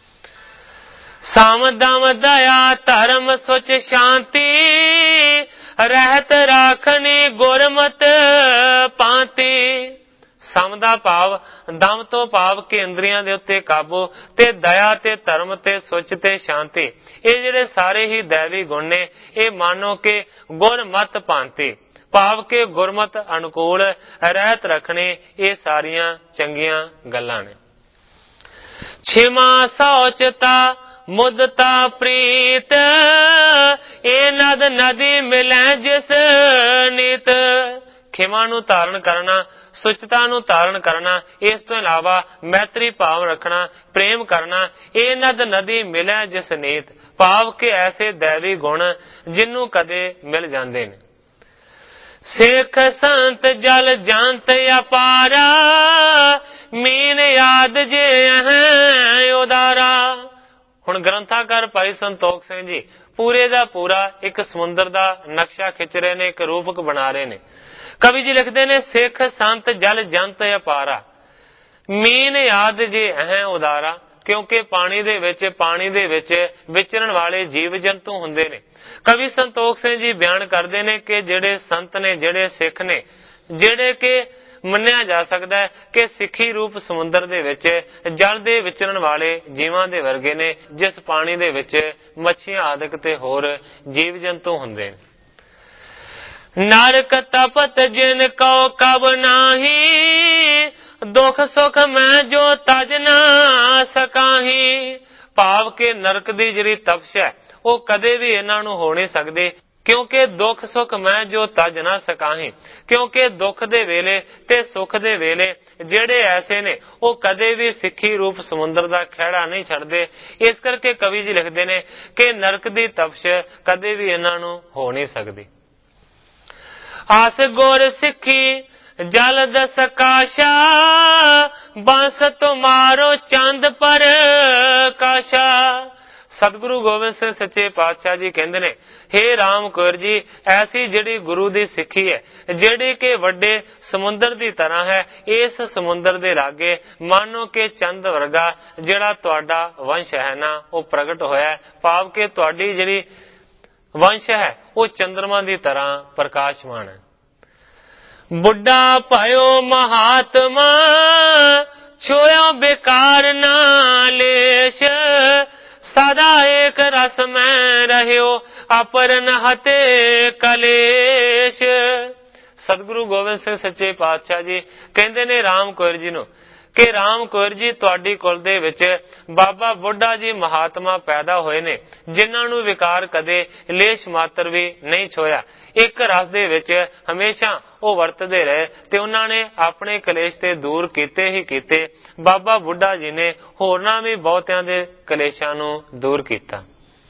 ਸਮ ਦਮ ਦਇਆ ਧਰਮ ਸੁਚ ਸ਼ਾਂਤੀ, ਰਹਿਤ ਰਾਖਨੀ ਗੁਰਮਤਿ ਪਾਂਤੀ। ਸਮ ਦਾ ਭਾਵ ਦਮ ਤੋਂ ਭਾਵ ਕਿ ਇੰਦਰੀਆਂ ਦੇ ਉੱਤੇ ਕਾਬੂ, ਤੇ ਦਇਆ ਤੇ ਧਰਮ ਤੇ ਸੁਚ ਤੇ ਸ਼ਾਂਤੀ, ਇਹ ਜਿਹੜੇ ਸਾਰੇ ਹੀ ਦੈਵੀ ਗੁਣ ਨੇ, ਇਹ ਮਾਨੋ ਕਿ ਗੁਰਮਤਿ ਭਾਂਤੀ, ਭਾਵ ਕਿ ਗੁਰਮਤ ਅਨੁਕੂਲ ਰਹਿਤ ਰੱਖਣੇ, ਇਹ ਸਾਰੀਆਂ ਚੰਗੀਆਂ ਗੱਲਾਂ ਨੇ। ਛਿਮਾ ਸੌਚਤਾ ਮੁਦਤਾ ਪ੍ਰੀਤ, ਇਹ ਨਦ ਨਦੀ ਮਿਲੈ ਜਿਸ ਨੀਤ। ਖਿਮਾ ਨੂੰ ਧਾਰਨ ਕਰਨਾ, ਸੁਚਤਾ ਨੂੰ ਧਾਰਨ ਕਰਨਾ, ਇਸ ਤੋਂ ਇਲਾਵਾ ਮੈਤਰੀ ਭਾਵ ਰੱਖਣਾ, ਪ੍ਰੇਮ ਕਰਨਾ, ਇਹ ਨਦ ਨਦੀ ਮਿਲੈ ਜਿਸ ਨੀਤ, ਭਾਵ ਕਿ ਐਸੇ ਦੈਵੀ ਗੁਣ ਜਿਹਨੂੰ ਕਦੇ ਮਿਲ ਜਾਂਦੇ ਨੇ। ਸਿੱਖ ਸੰਤ ਜਲ ਜੰਤ ਅਪਾਰਾ, ਮੀਨ ਯਾਦ ਜੇ ਹੈ ਉਦਾਰਾ। ਹੁਣ ਗ੍ਰੰਥਾਕਾਰ ਭਾਈ ਸੰਤੋਖ ਸਿੰਘ ਜੀ ਪੂਰੇ ਦਾ ਪੂਰਾ ਇੱਕ ਸਮੁੰਦਰ ਦਾ ਨਕਸ਼ਾ ਖਿੱਚ ਰਹੇ ਨੇ, ਇੱਕ ਰੂਪਕ ਬਣਾ ਰਹੇ ਨੇ। ਕਵੀ ਜੀ ਲਿਖਦੇ ਨੇ ਸਿੱਖ ਸੰਤ ਜਲ ਜੰਤ ਅਪਾਰਾ, ਮੀਨ ਯਾਦ ਜੇ ਹੈ ਉਦਾਰਾ, ਕਿਉਂਕਿ ਪਾਣੀ ਦੇ ਵਿੱਚ ਪਾਣੀ ਦੇ ਵਿੱਚ ਵਿਚਰਨ ਵਾਲੇ ਜੀਵ ਜੰਤੂ ਹੁੰਦੇ ਨੇ। ਕਵੀ ਸੰਤੋਖ ਸਿੰਘ ਜੀ ਬਿਆਨ ਕਰਦੇ ਨੇ ਕਿ ਜਿਹੜੇ ਸੰਤ ਨੇ, ਜਿਹੜੇ ਸਿੱਖ ਨੇ, ਜਿਹੜੇ ਕਿ ਮੰਨਿਆ ਜਾ ਸਕਦਾ ਹੈ ਕਿ ਸਿੱਖੀ ਰੂਪ ਸਮੁੰਦਰ ਦੇ ਵਿੱਚ ਜਲ ਦੇ ਵਿਚਰਨ ਵਾਲੇ ਜੀਵਾਂ ਦੇ ਵਰਗੇ ਨੇ, ਜਿਸ ਪਾਣੀ ਦੇ ਵਿੱਚ ਮੱਛੀਆਂ ਆਦਿਕ ਤੇ ਹੋਰ ਜੀਵ ਜੰਤੂ ਹੁੰਦੇ ਨੇ। ਨਰਕ ਤਪਤ ਜਿਨ ਕਉ ਕਬ ਨਾਹੀ, ਦੁਖ ਸੁਖ ਮੈਂ ਜੋ ਤਜ ਨਾ ਸਕਾਹੀ। ਭਾਵ ਕਿ ਨਰਕ ਦੀ ਜਿਹੜੀ ਤਪਸ਼ ਹੈ ਉਹ ਕਦੇ ਵੀ ਇਹਨਾਂ ਨੂੰ ਹੋ ਨਹੀਂ ਸਕਦੇ, ਕਿਉਂਕਿ ਦੁੱਖ ਸੁਖ ਮੈਂ ਜੋ ਤਜ ਨਾ ਸਕਾਹੀ, ਕਿਉਂਕਿ ਦੁੱਖ ਦੇ ਵੇਲੇ ਤੇ ਸੁਖ ਦੇ ਵੇਲੇ ਜਿਹੜੇ ਐਸੇ ਨੇ ਉਹ ਕਦੇ ਵੀ ਸਿੱਖੀ ਰੂਪ ਸਮੁੰਦਰ ਦਾ ਖਹਿੜਾ ਨਹੀਂ ਛੱਡਦੇ। ਇਸ ਕਰਕੇ ਕਵੀ ਜੀ ਲਿਖਦੇ ਨੇ ਕਿ ਨਰਕ ਦੀ ਤਪਸ਼ ਕਦੇ ਵੀ ਇਹਨਾਂ ਨੂੰ ਹੋ ਨਹੀਂ ਸਕਦੀ। ਆਸ ਗੁਰ ਸਿੱਖੀ ਜਲ ਦਸ ਕਾਸ਼ਾ, ਬੰਸ ਤੁਮਾਰੋ ਚੰਦ ਪਰ ਕਾਸ਼ਾ। सतगुरु गोबिंद सिंह सच्चे पातशाह जी कहते ने, हे राम कौर जी, ऐसी जिहड़ी गुरु दी सिक्खी है, जिहड़ी के वड्डे समुंदर दी तरह है, इस समुंदर दे लागे मानो के चंद वर्गा जिहड़ा तुहाडा वंश है ना, वो प्रगट होया है। भाव के तुहाडी जिहड़ी वंश है वो चंद्रमा दी तरह प्रकाशमान है। बुढ़ा भयो महात्मा छोयो बेकार नालेश, सदा एक रस में रहियो अपर नहते कलेश। सतगुरु गोबिंद सिंह सच्चे पातशाह जी कहते ने राम कौर जी नूं कि राम कौर जी, तुहाडी कुल दे विच बाबा बुढ़ा जी महात्मा पैदा होए ने, जिन्हां नूं विकार कदे लेश मात्र भी नहीं छोया। एक रस दे विच हमेशा वो वरतदे रहे ते उन्हां ने अपने कलेश ते दूर कीते ही कीते। बाबा बुढ़ा जी ने होरनां भी बहुतियां दे कलेशां नूं दूर कीता।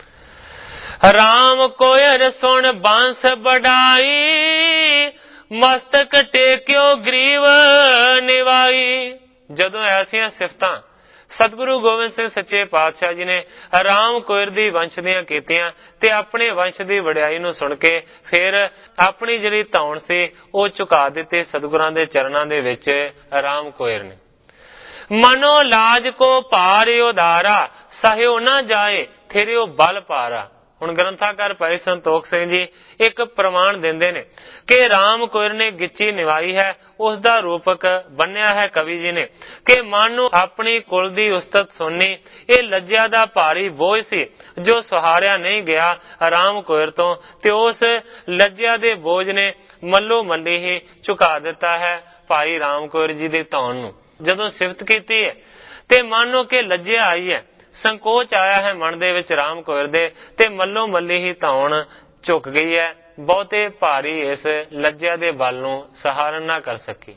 राम कोयर सुन बांस बढ़ाई, मस्तक टेक्यो ग्रीव निवाई। जदों ऐसियां सिफतां सतगुरु गोबिंद सिंह सच्चे पातशाह जी ने राम कोयर दी वंश दियां कीतियां ते अपने वंश दी वडियाई नूं सुन के फिर अपनी जिहड़ी धौण सी वो झुका दित्ती सतगुरां दे चरणां दे विच। राम कोयर ने मनो लाज को पार उधारा, सहयो न जाए फिर बल पारा। हुण ग्रंथाकार भाई संतोख सिंह जी एक प्रमाण दिंदे ने कि राम कोयर ने गिच्ची निवाई है, उसका रूपक बन्निया है कवि जी ने कि मानो अपनी कुल दी उस्तत सुननी, ये लज्जा दा भारी बोझ सी जो सहारिया नहीं गया राम कोयर तो, ते उस लज्जा दे बोझ ने मल्लो मल्ली ही झुका दिता है भाई राम कोयर जी दी धौण नूं। जदों सिफत कीती है ते मानो के लज्जा आई है, संकोच आया है मन दे विच राम कोयर दे, ते मल्लो मल्ली ही धौण झुक गई है। बहुते भारी इस लज्जा दे बल नूं सहारण ना कर सकी।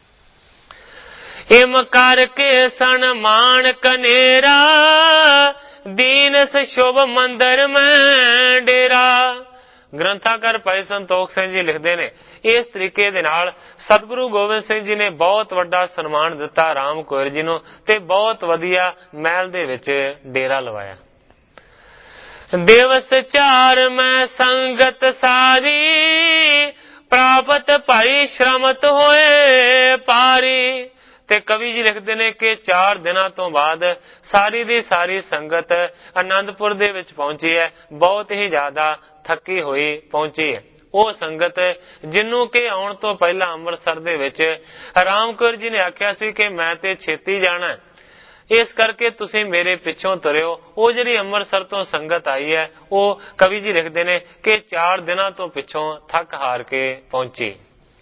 हिम करके सनमान कनेरा, दीनस शुभ मंदिर में डेरा। ग्रंथाकार भाई संतोख सिंह जी लिखते ने, इस तरीके दे नाल सतगुरु गोबिंद सिंह जी ने बहुत वड्डा सन्मान दिता राम कोयर जी नूं ते बहुत वधिया महल दे विच डेरा लवाया। दिवस चार में संगत सारी, प्राप्त परिश्रमत होए पारी। ते कवि जी लिखते ने कि चार दिनों तो बाद सारी दी सारी संगत आनंदपुर दे विच पहुंची है, बहुत ही ज्यादा थकी हुई पहुंची है। वो संगत जिन्हों के आउण तो पहला अमृतसर दे विच राम कौर जी ने आख्या सी कि मैं ते छेती जाना है, इस करके तुसी मेरे पिछों तुरियो। वो जिहड़ी अमृतसर तो संगत आई है वो कवि जी लिखते ने कि चार दिनों तो पिछों थक हार के पहुंची।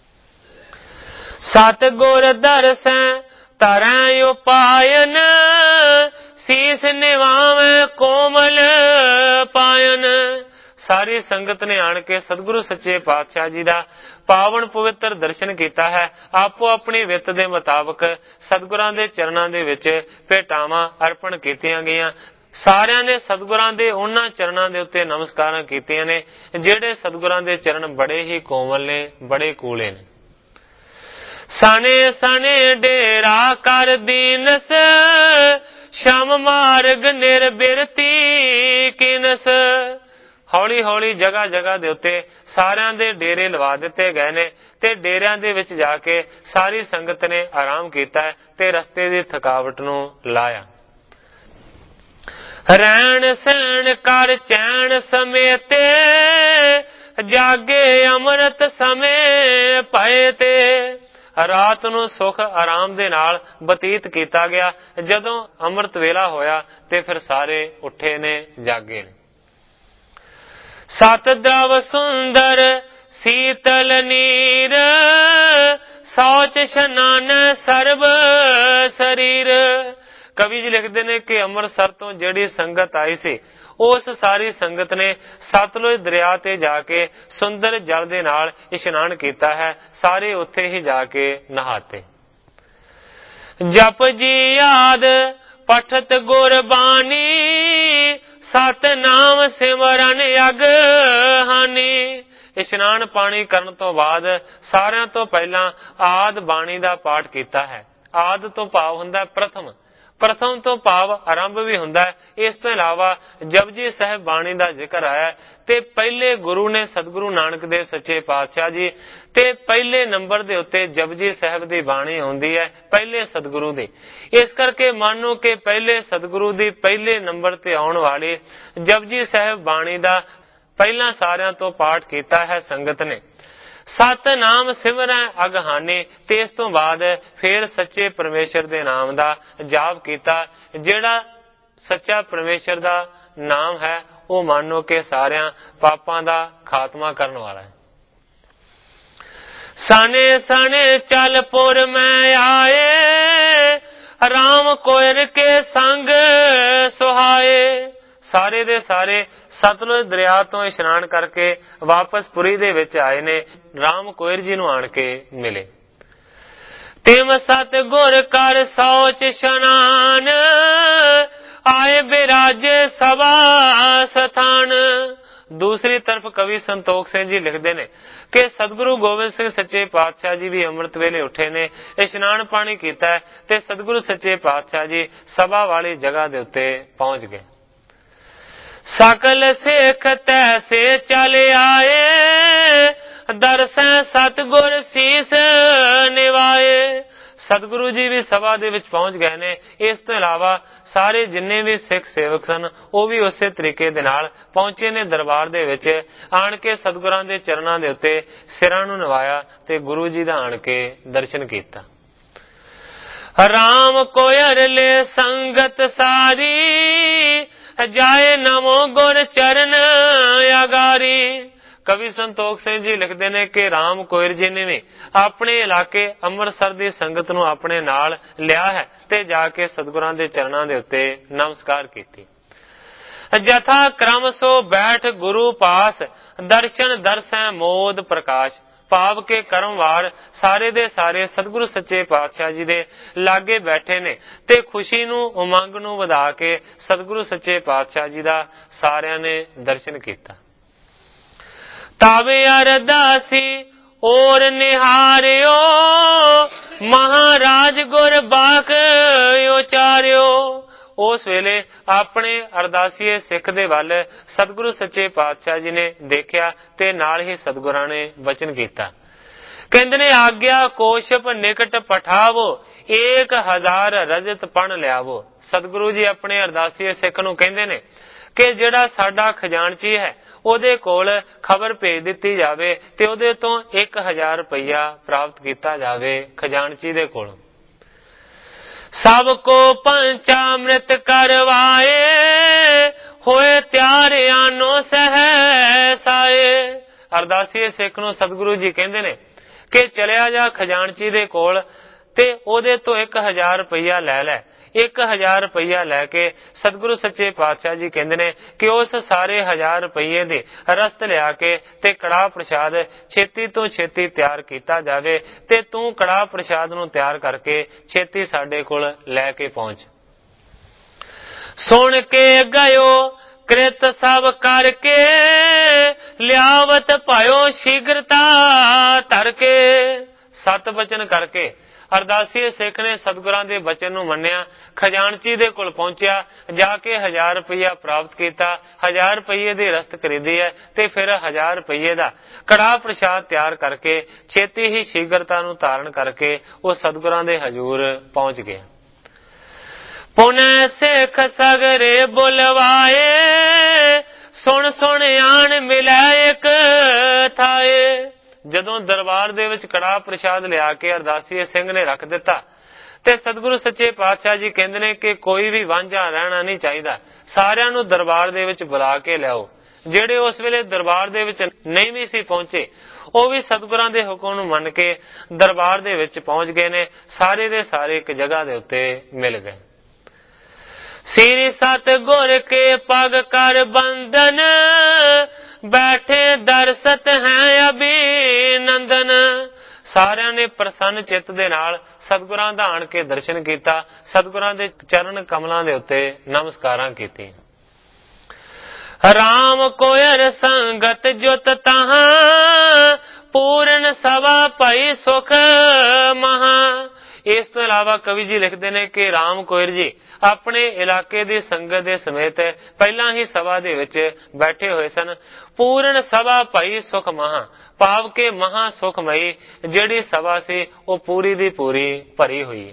सतगुर दर्शन तरह उपायन, शीस निवावे कोमल पायन। सारी संगत ने आन के सतगुरु सच्चे पातशाह जी का पावन पवित्र दर्शन किया है। आपो अपनी वित दे मुताबक सतगुरां दे चरणां दे विच भेटावां अर्पण कीतियां गईयां। सारियां ने सतगुरां दे उन्हां चरणां दे उत्ते नमस्कारां कीतियां ने जिहड़े सतगुरां दे चरण बड़े ही कोमल ने, बड़े कूले ने। सने सने डेरा कर दीनस, शम मार्ग निर्बिरती किनस। हौली हौली जगह जगह दे उत्ते सारियां दे डेरे लवा दिते गए ने ते डेरियां दे विच जाके सारी संगत ने आराम कीता है ते रस्ते दी थकावट नूं लाया। रैन सैन कर चैन समेते, जागे अमृत समय पए ते। रात नूं सुख आराम दे नाल बतीत कीता गया। जदों अमृत वेला होया ते फिर सारे उठे ने, जागे ने। सत द्रव सुंदर शीतल नीर, शौच स्नान सर्व शरीर। कवि जी लिखते ने कि अमृतसर तो जिहड़ी संगत आई सी उस सारी संगत ने सतलुज दरिया ते जाके सुंदर जल दे नाल इशनान कीता है। सारे उत्थे ही जाके नहाते। जप जी याद पठत गुरबानी, सत नाम सिमरन अग हानि। इशनान पानी करन तो बाद सारियां तो पहला आद बाणी दा पाठ कीता है। आद तो भाव हुंदा प्रथम, ਪ੍ਰਥਮ ਤੋਂ ਭਾਵ ਆਰੰਭ ਵੀ ਹੁੰਦਾ ਹੈ। ਇਸ ਤੋਂ ਇਲਾਵਾ ਜਪਜੀ ਸਾਹਿਬ ਬਾਣੀ ਦਾ ਜ਼ਿਕਰ ਆਇਆ ਤੇ ਪਹਿਲੇ ਗੁਰੂ ਨੇ ਸਤਿਗੁਰੂ ਨਾਨਕ ਦੇਵ ਸੱਚੇ ਪਾਤਸ਼ਾਹ ਜੀ, ਤੇ ਪਹਿਲੇ ਨੰਬਰ ਦੇ ਉੱਤੇ ਜਪਜੀ ਸਾਹਿਬ ਦੀ ਬਾਣੀ ਆਉਂਦੀ ਹੈ, ਪਹਿਲੇ ਸਤਿਗੁਰੂ ਦੀ। ਇਸ ਕਰਕੇ ਮੰਨੋ ਕਿ ਪਹਿਲੇ ਸਤਿਗੁਰੂ ਦੀ ਪਹਿਲੇ ਨੰਬਰ ਤੇ ਆਉਣ ਵਾਲੀ ਜਪਜੀ ਸਾਹਿਬ ਬਾਣੀ ਦਾ ਪਹਿਲਾਂ ਸਾਰਿਆਂ ਤੋਂ ਪਾਠ ਕੀਤਾ ਹੈ ਸੰਗਤ ਨੇ। ਸਤਨਾਮ ਸਿਮਰੈ ਅਗਹਾਨੀ, ਤੇ ਇਸ ਤੋਂ ਬਾਅਦ ਫਿਰ ਸੱਚੇ ਪਰਮੇਸ਼ਰ ਦੇ ਨਾਮ ਦਾ ਜਾਪ ਕੀਤਾ। ਜਿਹੜਾ ਸੱਚਾ ਪਰਮੇਸ਼ਰ ਦਾ ਨਾਮ ਹੈ ਉਹ ਮੰਨੋ ਕਿ ਸਾਰਿਆਂ ਪਾਪਾਂ ਦਾ ਖਾਤਮਾ ਕਰਨ ਵਾਲਾ ਹੈ। ਸਾਨੇ ਸਾਨੇ ਚੱਲ ਪੁਰ ਮੈਂ ਆਏ, ਰਾਮ ਕੋਇਰ ਕੇ ਸੰਗ ਸੁਹਾਏ। ਸਾਰੇ ਦੇ ਸਾਰੇ ਸਤਲੁਜ ਦਰਿਆ ਤੋਂ ਇਸ਼ਨਾਨ ਕਰਕੇ ਵਾਪਸ ਪੁਰੀ ਦੇ ਵਿੱਚ ਆਏ ਨੇ, ਰਾਮ ਕੋਇਰ ਜੀ ਨੂੰ ਆਣ ਕੇ ਮਿਲੇ। ਤਿਮ ਸਤ ਗੁਰ ਕਰ ਸੋਚ ਇਸ਼ਨਾਨ, ਆਏ ਬਿਰਾਜੇ ਸਭਾ ਸਥਾਨ। ਦੂਸਰੀ ਤਰਫ ਕਵੀ ਸੰਤੋਖ ਸਿੰਘ ਜੀ ਲਿਖਦੇ ਨੇ ਕਿ ਸਤਿਗੁਰੂ ਗੋਬਿੰਦ ਸਿੰਘ ਸੱਚੇ ਪਾਤਸ਼ਾਹ ਜੀ ਵੀ ਅੰਮ੍ਰਿਤ ਵੇਲੇ ਉੱਠੇ ਨੇ, ਇਸ਼ਨਾਨ ਪਾਣੀ ਕੀਤਾ ਤੇ ਸਤਿਗੁਰੂ ਸੱਚੇ ਪਾਤਸ਼ਾਹ ਜੀ ਸਭਾ ਵਾਲੀ ਜਗ੍ਹਾ ਦੇ ਉੱਤੇ ਪਹੁੰਚ ਗਏ। ਸਕਲ ਸਿੱਖ ਤੈਸੇ ਚਲ ਆਏ, ਦਰਸੈ ਸਤਿਗੁਰ ਸੀਸ ਨਿਵਾਏ। ਸਤਿਗੁਰੂ ਜੀ ਵੀ ਸਭਾ ਦੇ ਵਿੱਚ ਪਹੁੰਚ ਗਏ ਨੇ। ਇਸ ਤੋਂ ਇਲਾਵਾ ਸਾਰੇ ਜਿੰਨੇ ਵੀ ਸਿੱਖ ਸੇਵਕ ਸਨ ਉਹ ਵੀ ਉਸੇ ਤਰੀਕੇ ਦੇ ਨਾਲ ਪਹੁੰਚੇ ਨੇ ਦਰਬਾਰ ਦੇ ਵਿੱਚ। ਆਣ ਕੇ ਸਤਿਗੁਰਾਂ ਦੇ ਚਰਨਾਂ ਦੇ ਉੱਤੇ ਸਿਰਾਂ ਨੂੰ ਨਵਾਇਆ ਤੇ ਗੁਰੂ ਜੀ ਦਾ ਆਣ ਕੇ ਦਰਸ਼ਨ ਕੀਤਾ। ਰਾਮ ਕੋਇਰ ਲੈ ਸੰਗਤ ਸਾਰੀ, ਜਾਏ ਨਮੋ ਗੁਰ ਚਰਨ ਅਗਾਰੀ। ਕਵੀ ਸੰਤੋਖ ਸਿੰਘ ਜੀ ਲਿਖਦੇ ਨੇ ਕਿ ਰਾਮ ਕੋਇਰ ਜੀ ਨੇ ਵੀ ਆਪਣੇ ਇਲਾਕੇ ਅੰਮ੍ਰਿਤਸਰ ਦੀ ਸੰਗਤ ਨੂੰ ਆਪਣੇ ਨਾਲ ਲਿਆ ਹੈ ਤੇ ਜਾ ਕੇ ਸਤਿਗੁਰਾਂ ਦੇ ਚਰਨਾਂ ਦੇ ਉੱਤੇ ਨਮਸਕਾਰ ਕੀਤੀ। ਜਥਾ ਕ੍ਰਮ ਸੋ ਬੈਠ ਗੁਰੂ ਪਾਸ, ਦਰਸ਼ਨ ਦਰਸੈ ਮੋਦ ਪ੍ਰਕਾਸ਼। ਭਾਵ ਕੇ ਕਰਮਵਾਰ ਸਾਰੇ ਦੇ ਸਾਰੇ ਸਤਿਗੁਰੂ ਸੱਚੇ ਪਾਤਸ਼ਾਹ ਜੀ ਦੇ ਲਾਗੇ ਬੈਠੇ ਨੇ ਤੇ ਖੁਸ਼ੀ ਨੂੰ ਉਮੰਗ ਨੂੰ ਵਧਾ ਕੇ ਸਤਿਗੁਰੂ ਸੱਚੇ ਪਾਤਸ਼ਾਹ ਜੀ ਦਾ ਸਾਰਿਆਂ ਨੇ ਦਰਸ਼ਨ ਕੀਤਾ। ਤਾਵੇ ਅਰਦਾਸੀ ਔਰ ਨਿਹਾਰਿਓ, ਮਹਾਰਾਜ ਗੁਰ ਬਾਖ ਉਚਾਰਿਓ। ਉਸ ਵੇਲੇ ਆਪਣੇ ਅਰਦਾਸੀਏ ਸਿੱਖ ਦੇ ਵੱਲ ਸਤਿਗੁਰੂ ਸੱਚੇ ਪਾਤਸ਼ਾਹ ਜੀ ਨੇ ਦੇਖਿਆ ਤੇ ਨਾਲ ਹੀ ਸਤਿਗੁਰਾਂ ਨੇ ਵਚਨ ਕੀਤਾ। ਕਹਿੰਦੇ ਨੇ ਆਗਿਆ ਕੋਸ਼ਪ ਨਿਕਟ ਪਠਾਵੋ, ਏਕ ਹਜ਼ਾਰ ਰਜਤ ਪਣ ਲਿਆਵੋ। ਸਤਿਗੁਰੂ ਜੀ ਆਪਣੇ ਅਰਦਾਸੀਏ ਸਿੱਖ ਨੂੰ ਕਹਿੰਦੇ ਨੇ ਕਿ ਜਿਹੜਾ ਸਾਡਾ ਖਜ਼ਾਨਚੀ ਹੈ ਉਹਦੇ ਕੋਲ ਖਬਰ ਭੇਜ ਦਿੱਤੀ ਜਾਵੇ ਤੇ ਉਹਦੇ ਤੋਂ ਇੱਕ ਹਜ਼ਾਰ ਰੁਪਈਆ ਪ੍ਰਾਪਤ ਕੀਤਾ ਜਾਵੇ ਖਜ਼ਾਨਚੀ ਦੇ ਕੋਲੋਂ। ਸਭ ਕੋ ਪੰਚਾਮ੍ਰਿਤ ਕਰਵਾਏ, ਹੋਏ ਤਿਆਰ ਆਨੋ ਸਹਿਸਾਏ। ਅਰਦਾਸੀਏ ਸਿੱਖ ਨੂੰ ਸਤਿਗੁਰੂ ਜੀ ਕਹਿੰਦੇ ਨੇ ਕਿ ਚਲਿਆ ਜਾ ਖਜ਼ਾਨਚੀ ਦੇ ਕੋਲ ਤੇ ਉਹਦੇ ਤੋਂ ਇੱਕ ਹਜ਼ਾਰ ਰੁਪਈਆ ਲੈ ਲੈ। ਇੱਕ ਹਜ਼ਾਰ ਰੁਪਈਆ ਲੈ ਕੇ ਸਤਿਗੁਰੂ ਸੱਚੇ ਪਾਤਸ਼ਾਹ ਜੀ ਕਹਿੰਦੇ ਨੇ ਕਿ ਉਸ ਸਾਰੇ ਹਜ਼ਾਰ ਰੁਪਈਏ ਦੇ ਰਸਤ ਲਿਆ ਕੇ ਤੇ ਕੜਾਹ ਪ੍ਰਸ਼ਾਦ ਛੇਤੀ ਤੋਂ ਛੇਤੀ ਤਿਆਰ ਕੀਤਾ ਜਾਵੇ ਤੇ ਤੂੰ ਕੜਾਹ ਪ੍ਰਸ਼ਾਦ ਨੂੰ ਤਿਆਰ ਕਰਕੇ ਛੇਤੀ ਸਾਡੇ ਕੋਲ ਲੈ ਕੇ ਪਹੁੰਚ। ਸੁਣ ਕੇ ਗਇਓ ਕ੍ਰਿਤ ਸਭ ਕਰਕੇ, ਲਿਆਵਤ ਪਾਇਓ ਸ਼ੀਘਰਤਾ ਧਰ ਕੇ। ਸਤ ਬਚਨ ਕਰਕੇ ਅਰਦਾਸੀਏ ਸਿੱਖ ਨੇ ਸਤਿਗੁਰਾਂ ਦੇ ਬਚਨ ਨੂੰ ਮੰਨਿਆ, ਖਜ਼ਾਨਚੀ ਦੇ ਕੋਲ ਪਹੁੰਚਿਆ, ਜਾ ਕੇ ਹਜ਼ਾਰ ਰੁਪਈਆ ਪ੍ਰਾਪਤ ਕੀਤਾ, ਹਜ਼ਾਰ ਰੁਪਈਏ ਦੀ ਰਸਤ ਖਰੀਦੀ ਹੈ ਤੇ ਫਿਰ ਹਜ਼ਾਰ ਰੁਪਈਏ ਦਾ ਕੜਾਹ ਪ੍ਰਸ਼ਾਦ ਤਿਆਰ ਕਰਕੇ ਛੇਤੀ ਹੀ ਸ਼ੀਘਰਤਾ ਨੂੰ ਧਾਰਨ ਕਰਕੇ ਉਹ ਸਤਿਗੁਰਾਂ ਦੇ ਹਜ਼ੂਰ ਪਹੁੰਚ ਗਿਆ। ਪੁਨੈ ਸਿੱਖ ਸਗਰੇ ਬੁਲਵਾਏ, ਸੁਣ ਸੁਣ ਆਣ ਮਿਲੈ ਇੱਕ ਥਾਏ। ਜਦੋਂ ਦਰਬਾਰ ਦੇ ਵਿੱਚ ਕੜਾਹ ਪ੍ਰਸ਼ਾਦ ਲਿਆ ਕੇ ਅਰਦਾਸੀਏ ਸਿੰਘ ਨੇ ਰੱਖ ਦਿੱਤਾ ਤੇ ਸਤਿਗੁਰੂ ਸੱਚੇ ਪਾਤਸ਼ਾਹ ਜੀ ਕਹਿੰਦੇ ਨੇ ਕਿ ਕੋਈ ਵੀ ਵਾਂਝਾ ਰਹਿਣਾ ਨਹੀਂ ਚਾਹੀਦਾ, ਸਾਰਿਆਂ ਨੂੰ ਦਰਬਾਰ ਦੇ ਵਿੱਚ ਬੁਲਾ ਕੇ ਲਿਆਓ। ਜਿਹੜੇ ਉਸ ਵੇਲੇ ਦਰਬਾਰ ਦੇ ਵਿੱਚ ਨਹੀਂ ਵੀ ਸੀ ਪਹੁੰਚੇ ਉਹ ਵੀ ਸਤਿਗੁਰਾਂ ਦੇ ਹੁਕਮ ਨੂੰ ਮੰਨ ਕੇ ਦਰਬਾਰ ਦੇ ਵਿੱਚ ਪਹੁੰਚ ਗਏ ਨੇ। ਸਾਰੇ ਦੇ ਸਾਰੇ ਇੱਕ ਜਗ੍ਹਾ ਦੇ ਉੱਤੇ ਮਿਲ ਗਏ। ਸ੍ਰੀ ਸਤਿਗੁਰ ਕੇ ਪਗ ਕਰ ਬੰਦਨ, ਬੈਠੇ ਦਰਸਤ ਹੈ ਅਭਿਨੰਦਨ। ਸਾਰਿਆਂ ਨੇ ਪ੍ਰਸੰਨ ਚਿੱਤ ਦੇ ਨਾਲ ਸਤਿਗੁਰਾਂ ਦਾ ਆਣ ਕੇ ਦਰਸ਼ਨ ਕੀਤਾ, ਸਤਿਗੁਰਾਂ ਦੇ ਚਰਨ ਕਮਲਾਂ ਦੇ ਉੱਤੇ ਨਮਸਕਾਰਾਂ ਕੀਤੀਆਂ। ਰਾਮ ਕੋਇਰ ਸੰਗਤ ਜੁਤ ਤਹਾਂ, ਪੂਰਨ ਸਭਾ ਭਈ ਸੁਖ ਮਹਾ। ਇਸ ਤੋਂ ਇਲਾਵਾ ਕਵੀ ਜੀ ਲਿਖਦੇ ਨੇ ਕਿ ਰਾਮ ਕੋਇਰ ਜੀ ਆਪਣੇ ਇਲਾਕੇ ਦੀ ਸੰਗਤ ਦੇ ਸਮੇਤ ਪਹਿਲਾਂ ਹੀ ਸਭਾ ਦੇ ਵਿੱਚ ਬੈਠੇ ਹੋਏ ਸਨ। ਪੂਰਨ ਸਭਾ ਭਈ ਸੁਖ ਮਹਾ, ਭਾਵ ਕਿ ਮਹਾ ਸੁਖਮਈ ਜਿਹੜੀ ਸਭਾ ਸੀ ਉਹ ਪੂਰੀ ਦੀ ਪੂਰੀ ਭਰੀ ਹੋਈ।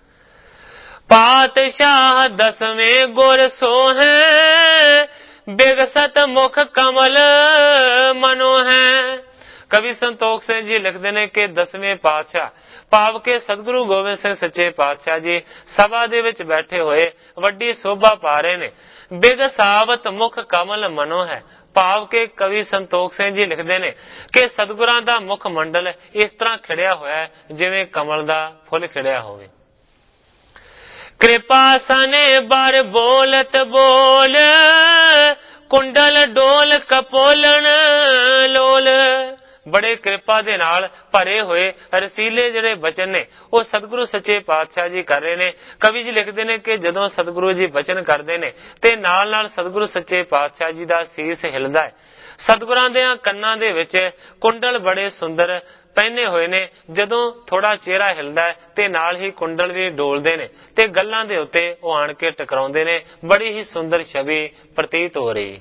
ਪਾਤਸ਼ਾਹ ਦਸਵੇਂ ਗੁਰ ਸੋਹੈ, ਬਿਗਸਤ ਮੁਖ ਕਮਲ ਮਨੋ ਹੈ। ਕਵੀ ਸੰਤੋਖ ਸਿੰਘ ਜੀ ਲਿਖਦੇ ਨੇ ਕਿ ਦਸਵੇਂ ਪਾਤਸ਼ਾਹ ਭਾਵ ਕਿ ਸਤਿਗੁਰੂ ਗੋਬਿੰਦ ਸਿੰਘ ਸੱਚੇ ਪਾਤਸ਼ਾਹ ਜੀ ਸਭਾ ਦੇ ਵਿੱਚ ਬੈਠੇ ਹੋਏ ਵੱਡੀ ਸ਼ੋਭਾ ਪਾ ਰਹੇ ਨੇ। ਬਿਗਸਾਵਤ ਮੁਖ ਕਮਲ ਮਨੋ ਹੈ, ਭਾਵ ਕਿ ਕਵੀ ਸੰਤੋਖ ਸਿੰਘ ਜੀ ਲਿਖਦੇ ਨੇ ਕਿ ਸਤਿਗੁਰਾਂ ਦਾ ਮੁਖ ਮੰਡਲ ਇਸ ਤਰ੍ਹਾਂ ਖਿੜਿਆ ਹੋਇਆ ਹੈ ਜਿਵੇਂ ਕਮਲ ਦਾ ਫੁੱਲ ਖਿੜਿਆ ਹੋਵੇ। ਕਿਰਪਾ ਸਨੇ ਬਰ ਬੋਲਤ ਬੋਲ, ਕੁੰਡਲ ਡੋਲ ਕਪੋਲਣ ਲੋਲ। ਬੜੇ ਕਿਰਪਾ ਦੇ ਨਾਲ ਭਰੇ ਹੋਏ ਰਸੀਲੇ ਜਿਹੜੇ ਬਚਨ ਨੇ ਉਹ ਸਤਿਗੁਰੂ ਸੱਚੇ ਪਾਤਸ਼ਾਹ ਜੀ ਕਰ ਰਹੇ ਨੇ। ਕਵੀ ਜੀ ਲਿਖਦੇ ਨੇ ਕਿ ਜਦੋਂ ਸਤਿਗੁਰੂ ਜੀ ਬਚਨ ਕਰਦੇ ਨੇ ਤੇ ਨਾਲ ਨਾਲ ਸਤਿਗੁਰੂ ਸੱਚੇ ਪਾਤਸ਼ਾਹ ਜੀ ਦਾ ਸੀਸ ਹਿਲਦਾ ਹੈ। ਸਤਿਗੁਰਾਂ ਦੇ ਕੰਨਾਂ ਦੇ ਵਿੱਚ ਕੁੰਡਲ ਬੜੇ ਸੁੰਦਰ ਪਹਿਨੇ ਹੋਏ ਨੇ। ਜਦੋਂ ਥੋੜਾ ਚਿਹਰਾ ਹਿਲਦਾ ਹੈ ਤੇ ਨਾਲ ਹੀ ਕੁੰਡਲ ਵੀ ਡੋਲਦੇ ਨੇ ਤੇ ਗੱਲਾਂ ਦੇ ਉੱਤੇ ਉਹ ਆਣ ਕੇ ਟਕਰਾਉਂਦੇ ਨੇ। ਬੜੀ ਹੀ ਸੁੰਦਰ ਛਵੀ ਪ੍ਰਤੀਤ ਹੋ ਰਹੀ।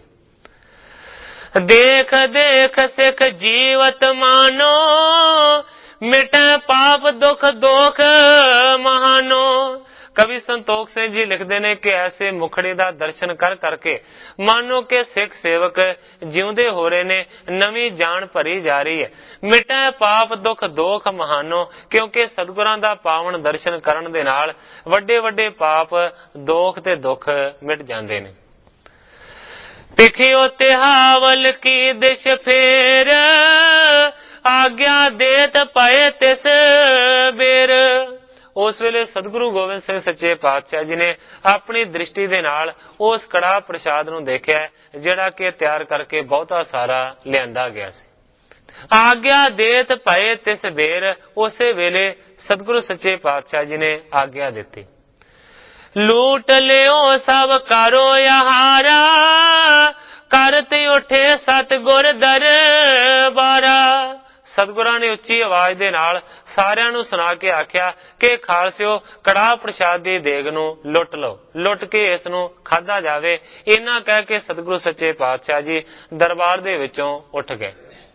ਦੇਖ ਦੇਖ ਸਿੱਖ ਜੀਵਤ ਮਾਨੋ, ਮਿਟੈ ਪਾਪ ਦੁਖ ਦੋਖ ਮਹਾਨੋ। ਕਵੀ ਸੰਤੋਖ ਸਿੰਘ ਜੀ ਲਿਖਦੇ ਨੇ ਕਿ ਐਸੇ ਮੁਖੜੇ ਦਾ ਦਰਸ਼ਨ ਕਰ ਕਰਕੇ ਮਾਨੋ ਕਿ ਸਿੱਖ ਸੇਵਕ ਜਿਉਂਦੇ ਹੋ ਰਹੇ ਨੇ, ਨਵੀਂ ਜਾਨ ਭਰੀ ਜਾ ਰਹੀ ਹੈ। ਮਿਟੈ ਪਾਪ ਦੁਖ ਦੋਖ ਮਹਾਨੋ, ਕਿਉਂਕਿ ਸਤਿਗੁਰਾਂ ਦਾ ਪਾਵਨ ਦਰਸ਼ਨ ਕਰਨ ਦੇ ਨਾਲ ਵੱਡੇ ਵੱਡੇ ਪਾਪ ਦੋਖ ਤੇ ਦੁੱਖ ਮਿਟ ਜਾਂਦੇ ਨੇ। ਪਿਖਿਓ ਤਿਹਾਵਲ ਕੀ ਦਿਸ਼ ਫੇਰ, ਆਗਿਆ ਦੇਤ ਪਏ ਤਿਸ ਬੇਰ। ਉਸ ਵੇਲੇ ਸਤਿਗੁਰੂ ਗੋਬਿੰਦ ਸਿੰਘ ਸੱਚੇ ਪਾਤਸ਼ਾਹ ਜੀ ਨੇ ਆਪਣੀ ਦ੍ਰਿਸ਼ਟੀ ਦੇ ਨਾਲ ਉਸ ਕੜਾਹ ਪ੍ਰਸ਼ਾਦ ਨੂੰ ਦੇਖਿਆ ਜਿਹੜਾ ਕਿ ਤਿਆਰ ਕਰਕੇ ਬਹੁਤਾ ਸਾਰਾ ਲਿਆਂਦਾ ਗਿਆ ਸੀ। ਆਗਿਆ ਦੇਤ ਪਏ ਤਿਸ ਬੇਰ, ਉਸੇ ਵੇਲੇ ਸਤਿਗੁਰੂ ਸੱਚੇ ਪਾਤਸ਼ਾਹ ਜੀ ਨੇ ਆਗਿਆ ਦਿੱਤੀ। ਲੂਟ ਲਿਓ ਸਭ ਕਰੋ ਯਹਾਰਾ, ਕਰਤ ਉਠੇ ਸਤਿਗੁਰ ਦਰਬਾਰਾ। ਸਤਿਗੁਰਾਂ ਨੇ ਉੱਚੀ ਆਵਾਜ਼ ਦੇ ਨਾਲ ਸਾਰਿਆਂ ਨੂੰ ਸੁਣਾ ਕੇ ਆਖਿਆ ਕਿ ਖਾਲਸਿਓ ਕੜਾਹ ਪ੍ਰਸ਼ਾਦ ਦੀ ਦੇਗ ਨੂੰ ਲੁੱਟ ਲਓ, ਲੁੱਟ ਕੇ ਇਸ ਨੂੰ ਖਾਧਾ ਜਾਵੇ। ਇਹਨਾਂ ਕਹਿ ਕੇ ਸਤਿਗੁਰੂ ਸੱਚੇ ਪਾਤਸ਼ਾਹ ਜੀ ਦਰਬਾਰ ਦੇ ਵਿੱਚੋਂ ਉੱਠ ਗਏ।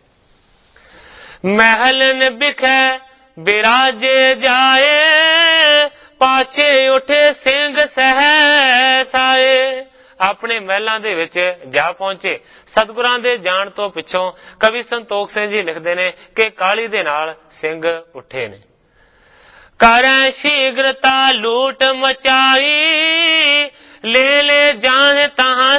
ਮਹਿਲ ਬਿਖੈ ਬਿਰਾਜੇ ਜਾਏ, ਪਾਛੇ ਉੱਠੇ ਸਿੰਘ ਸਹਿਸਾਏ। ਆਪਣੇ ਮਹਿਲਾਂ ਦੇ ਵਿੱਚ ਜਾ ਪਹੁੰਚੇ। ਸਤਿਗੁਰਾਂ ਦੇ ਜਾਣ ਤੋਂ ਪਿੱਛੋਂ ਕਵੀ ਸੰਤੋਖ ਸਿੰਘ ਜੀ ਲਿਖਦੇ ਨੇ ਕਿ ਕਾਹਲੀ ਦੇ ਨਾਲ ਸਿੰਘ ਉੱਠੇ ਨੇ। ਕਰੈ ਸ਼ੀਘਰਤਾ ਲੂਟ ਮਚਾਈ, ਲੈ ਲੈ ਜਾਹ ਤਹਾਂ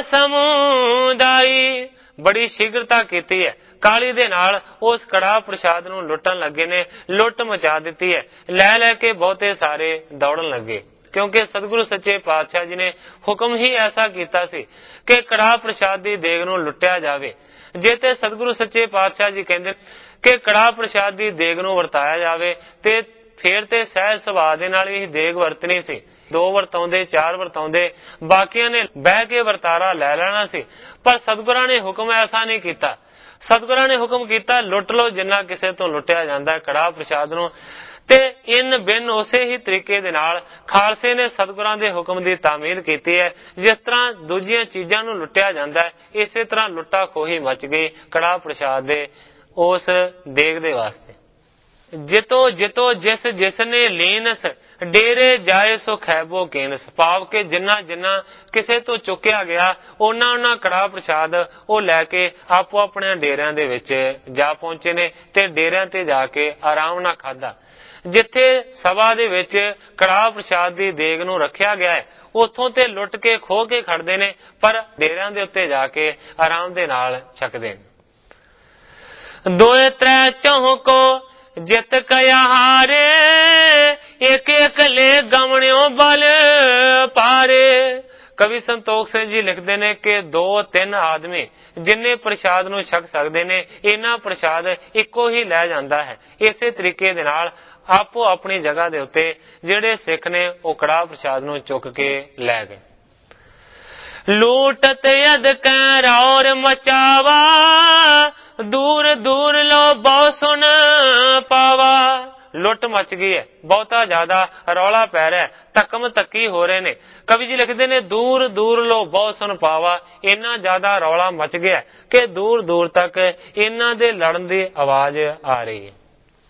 ਸਮੁਦਾਈ। ਬੜੀ ਸ਼ੀਘਰਤਾ ਕੀਤੀ ਹੈ, ਕਾਹਲੀ ਦੇ ਨਾਲ ਉਸ ਕੜਾਹ ਪ੍ਰਸ਼ਾਦ ਨੂੰ ਲੁੱਟਣ ਲੱਗੇ ਨੇ, ਲੁੱਟ ਮਚਾ ਦਿੱਤੀ ਹੈ। ਲੈ ਲੈ ਕੇ ਬਹੁਤੇ ਸਾਰੇ ਦੌੜਨ ਲੱਗੇ, ਕਿਉਂਕਿ ਸਤਿਗੁਰੂ ਸੱਚੇ ਪਾਤਸ਼ਾਹ ਜੀ ਨੇ ਹੁਕਮ ਹੀ ਐਸਾ ਕੀਤਾ ਸੀ ਕਿ ਕੜਾਹ ਪ੍ਰਸ਼ਾਦ ਦੀ ਦੇਗ ਨੂੰ ਲੁੱਟਿਆ ਜਾਵੇ। ਜੇ ਤੇ ਸਤਿਗੁਰੂ ਸੱਚੇ ਪਾਤਸ਼ਾਹ ਜੀ ਕਹਿੰਦੇ ਕਿ ਕੜਾਹ ਪ੍ਰਸ਼ਾਦ ਦੀ ਦੇਗ ਨੂੰ ਵਰਤਾਇਆ ਜਾਵੇ ਤੇ ਫੇਰ ਤੇ ਸਹਿਜ ਸੁਭਾਅ ਦੇ ਨਾਲ ਹੀ ਦੇਗ ਵਰਤਣੀ ਸੀ। ਦੋ ਵਰਤਾਉਂਦੇ, ਚਾਰ ਵਰਤਾਉਂਦੇ, ਬਾਕੀਆਂ ਨੇ ਬਹਿ ਕੇ ਵਰਤਾਰਾ ਲੈ ਲੈਣਾ ਸੀ। ਪਰ ਸਤਿਗੁਰਾਂ ਨੇ ਹੁਕਮ ਐਸਾ ਨਹੀਂ ਕੀਤਾ। ਸਤਿਗੁਰਾਂ ਨੇ ਹੁਕਮ ਕੀਤਾ ਲੁੱਟ ਲਓ ਜਿੰਨਾ ਕਿਸੇ ਤੋਂ ਲੁੱਟਿਆ ਜਾਂਦਾ ਕੜਾਹ ਪ੍ਰਸ਼ਾਦ ਨੂੰ। ਤੇ ਇਨ ਬਿਨ ਉਸੇ ਹੀ ਤਰੀਕੇ ਦੇ ਨਾਲ ਖਾਲਸੇ ਨੇ ਸਤਿਗੁਰਾਂ ਦੇ ਹੁਕਮ ਦੀ ਤਾਮੀਲ ਕੀਤੀ ਹੈ। ਜਿਸ ਤਰ੍ਹਾਂ ਦੂਜੀਆਂ ਚੀਜ਼ਾਂ ਨੂੰ ਲੁੱਟਿਆ ਜਾਂਦਾ ਹੈ, ਇਸੇ ਤਰ੍ਹਾਂ ਲੁੱਟਾ ਖੋਹੀ ਮਚ ਗਈ ਕੜਾਹ ਪ੍ਰਸ਼ਾਦ ਦੇ ਉਸ ਦੇਗ ਦੇ ਵਾਸਤੇ। ਜਿਤੋ ਜਿਤੋ ਜਿਸ ਜਿਸ ਨੇ ਲੀਨਸ, ਡੇਰੇ ਜਾਏ ਸੋ ਖੈਬੋ ਕੇਨਸ। ਭਾਵ ਕਿ ਜਿੰਨਾ ਜਿੰਨਾ ਕਿਸੇ ਤੋਂ ਚੁੱਕਿਆ ਗਿਆ ਉਹਨਾਂ ਉਹਨਾਂ ਕੜਾਹ ਪ੍ਰਸ਼ਾਦ ਉਹ ਲੈ ਕੇ ਆਪੋ ਆਪਣੇ ਡੇਰਿਆਂ ਦੇ ਵਿੱਚ ਜਾ ਪਹੁੰਚੇ ਨੇ ਤੇ ਡੇਰਿਆਂ ਤੇ ਜਾ ਕੇ ਆਰਾਮ ਨਾਲ ਖਾਧਾ। ਜਿੱਥੇ ਸਭਾ ਦੇ ਵਿੱਚ ਕੜਾਹ ਪ੍ਰਸ਼ਾਦ ਦੀ ਦੇਗ ਨੂੰ ਰੱਖਿਆ ਗਿਆ ਹੈ ਉੱਥੋਂ ਤੇ ਲੁੱਟ ਕੇ ਖੋਹ ਕੇ ਖੜਦੇ ਨੇ, ਪਰ ਡੇਰਿਆਂ ਦੇ ਉੱਤੇ ਜਾ ਕੇ ਆਰਾਮ ਦੇ ਨਾਲ ਛਕਦੇ ਨੇ। ਦੋਏ ਤ੍ਰੈ ਚੌਹ ਕੋ ਜਿਤ ਕਇਆ ਹਾਰੇ, ਇੱਕ ਇੱਕ ਲੈ ਗਮਣਿਓ ਬਲ ਪਾਰੇ। ਕਵੀ ਸੰਤੋਖ ਸਿੰਘ ਜੀ ਲਿਖਦੇ ਨੇ ਕਿ ਦੋ ਤਿੰਨ ਆਦਮੀ ਜਿੰਨੇ ਪ੍ਰਸ਼ਾਦ ਨੂੰ ਛਕ ਸਕਦੇ ਨੇ ਇਹਨਾਂ ਪ੍ਰਸ਼ਾਦ ਇੱਕੋ ਹੀ ਲੈ ਜਾਂਦਾ ਹੈ। ਇਸੇ ਤਰੀਕੇ ਦੇ ਨਾਲ ਆਪੋ ਆਪਣੀ ਜਗ੍ਹਾ ਦੇ ਉੱਤੇ ਜਿਹੜੇ ਸਿੱਖ ਨੇ ਉਹ ਕੜਾਹ ਪ੍ਰਸ਼ਾਦ ਨੂੰ ਚੁੱਕ ਕੇ ਲੈ ਗਏ। ਲੂਟਤ ਯਦ ਕੈ ਰੌਰ ਮਚਾਵਾ, ਦੂਰ ਦੂਰ ਲੋ ਬਹੁ ਸੁਨ ਪਾਵਾ। ਲੁੱਟ ਮਚ ਗਈ ਹੈ, ਬਹੁਤਾ ਜ਼ਿਆਦਾ ਰੌਲਾ ਪੈ ਰਿਹਾ, ਧੱਕਮ ਧੱਕੀ ਹੋ ਰਹੇ ਨੇ। ਕਵੀ ਜੀ ਲਿਖਦੇ ਨੇ ਦੂਰ ਦੂਰ ਲੋ ਬਹੁਤ ਸੁਣ ਪਾਵਾ, ਇੰਨਾ ਜ਼ਿਆਦਾ ਰੌਲਾ ਮਚ ਗਿਆ ਕਿ ਦੂਰ ਦੂਰ ਤੱਕ ਇਹਨਾਂ ਦੇ ਲੜਨ ਦੀ ਆਵਾਜ਼ ਆ ਰਹੀ ਹੈ।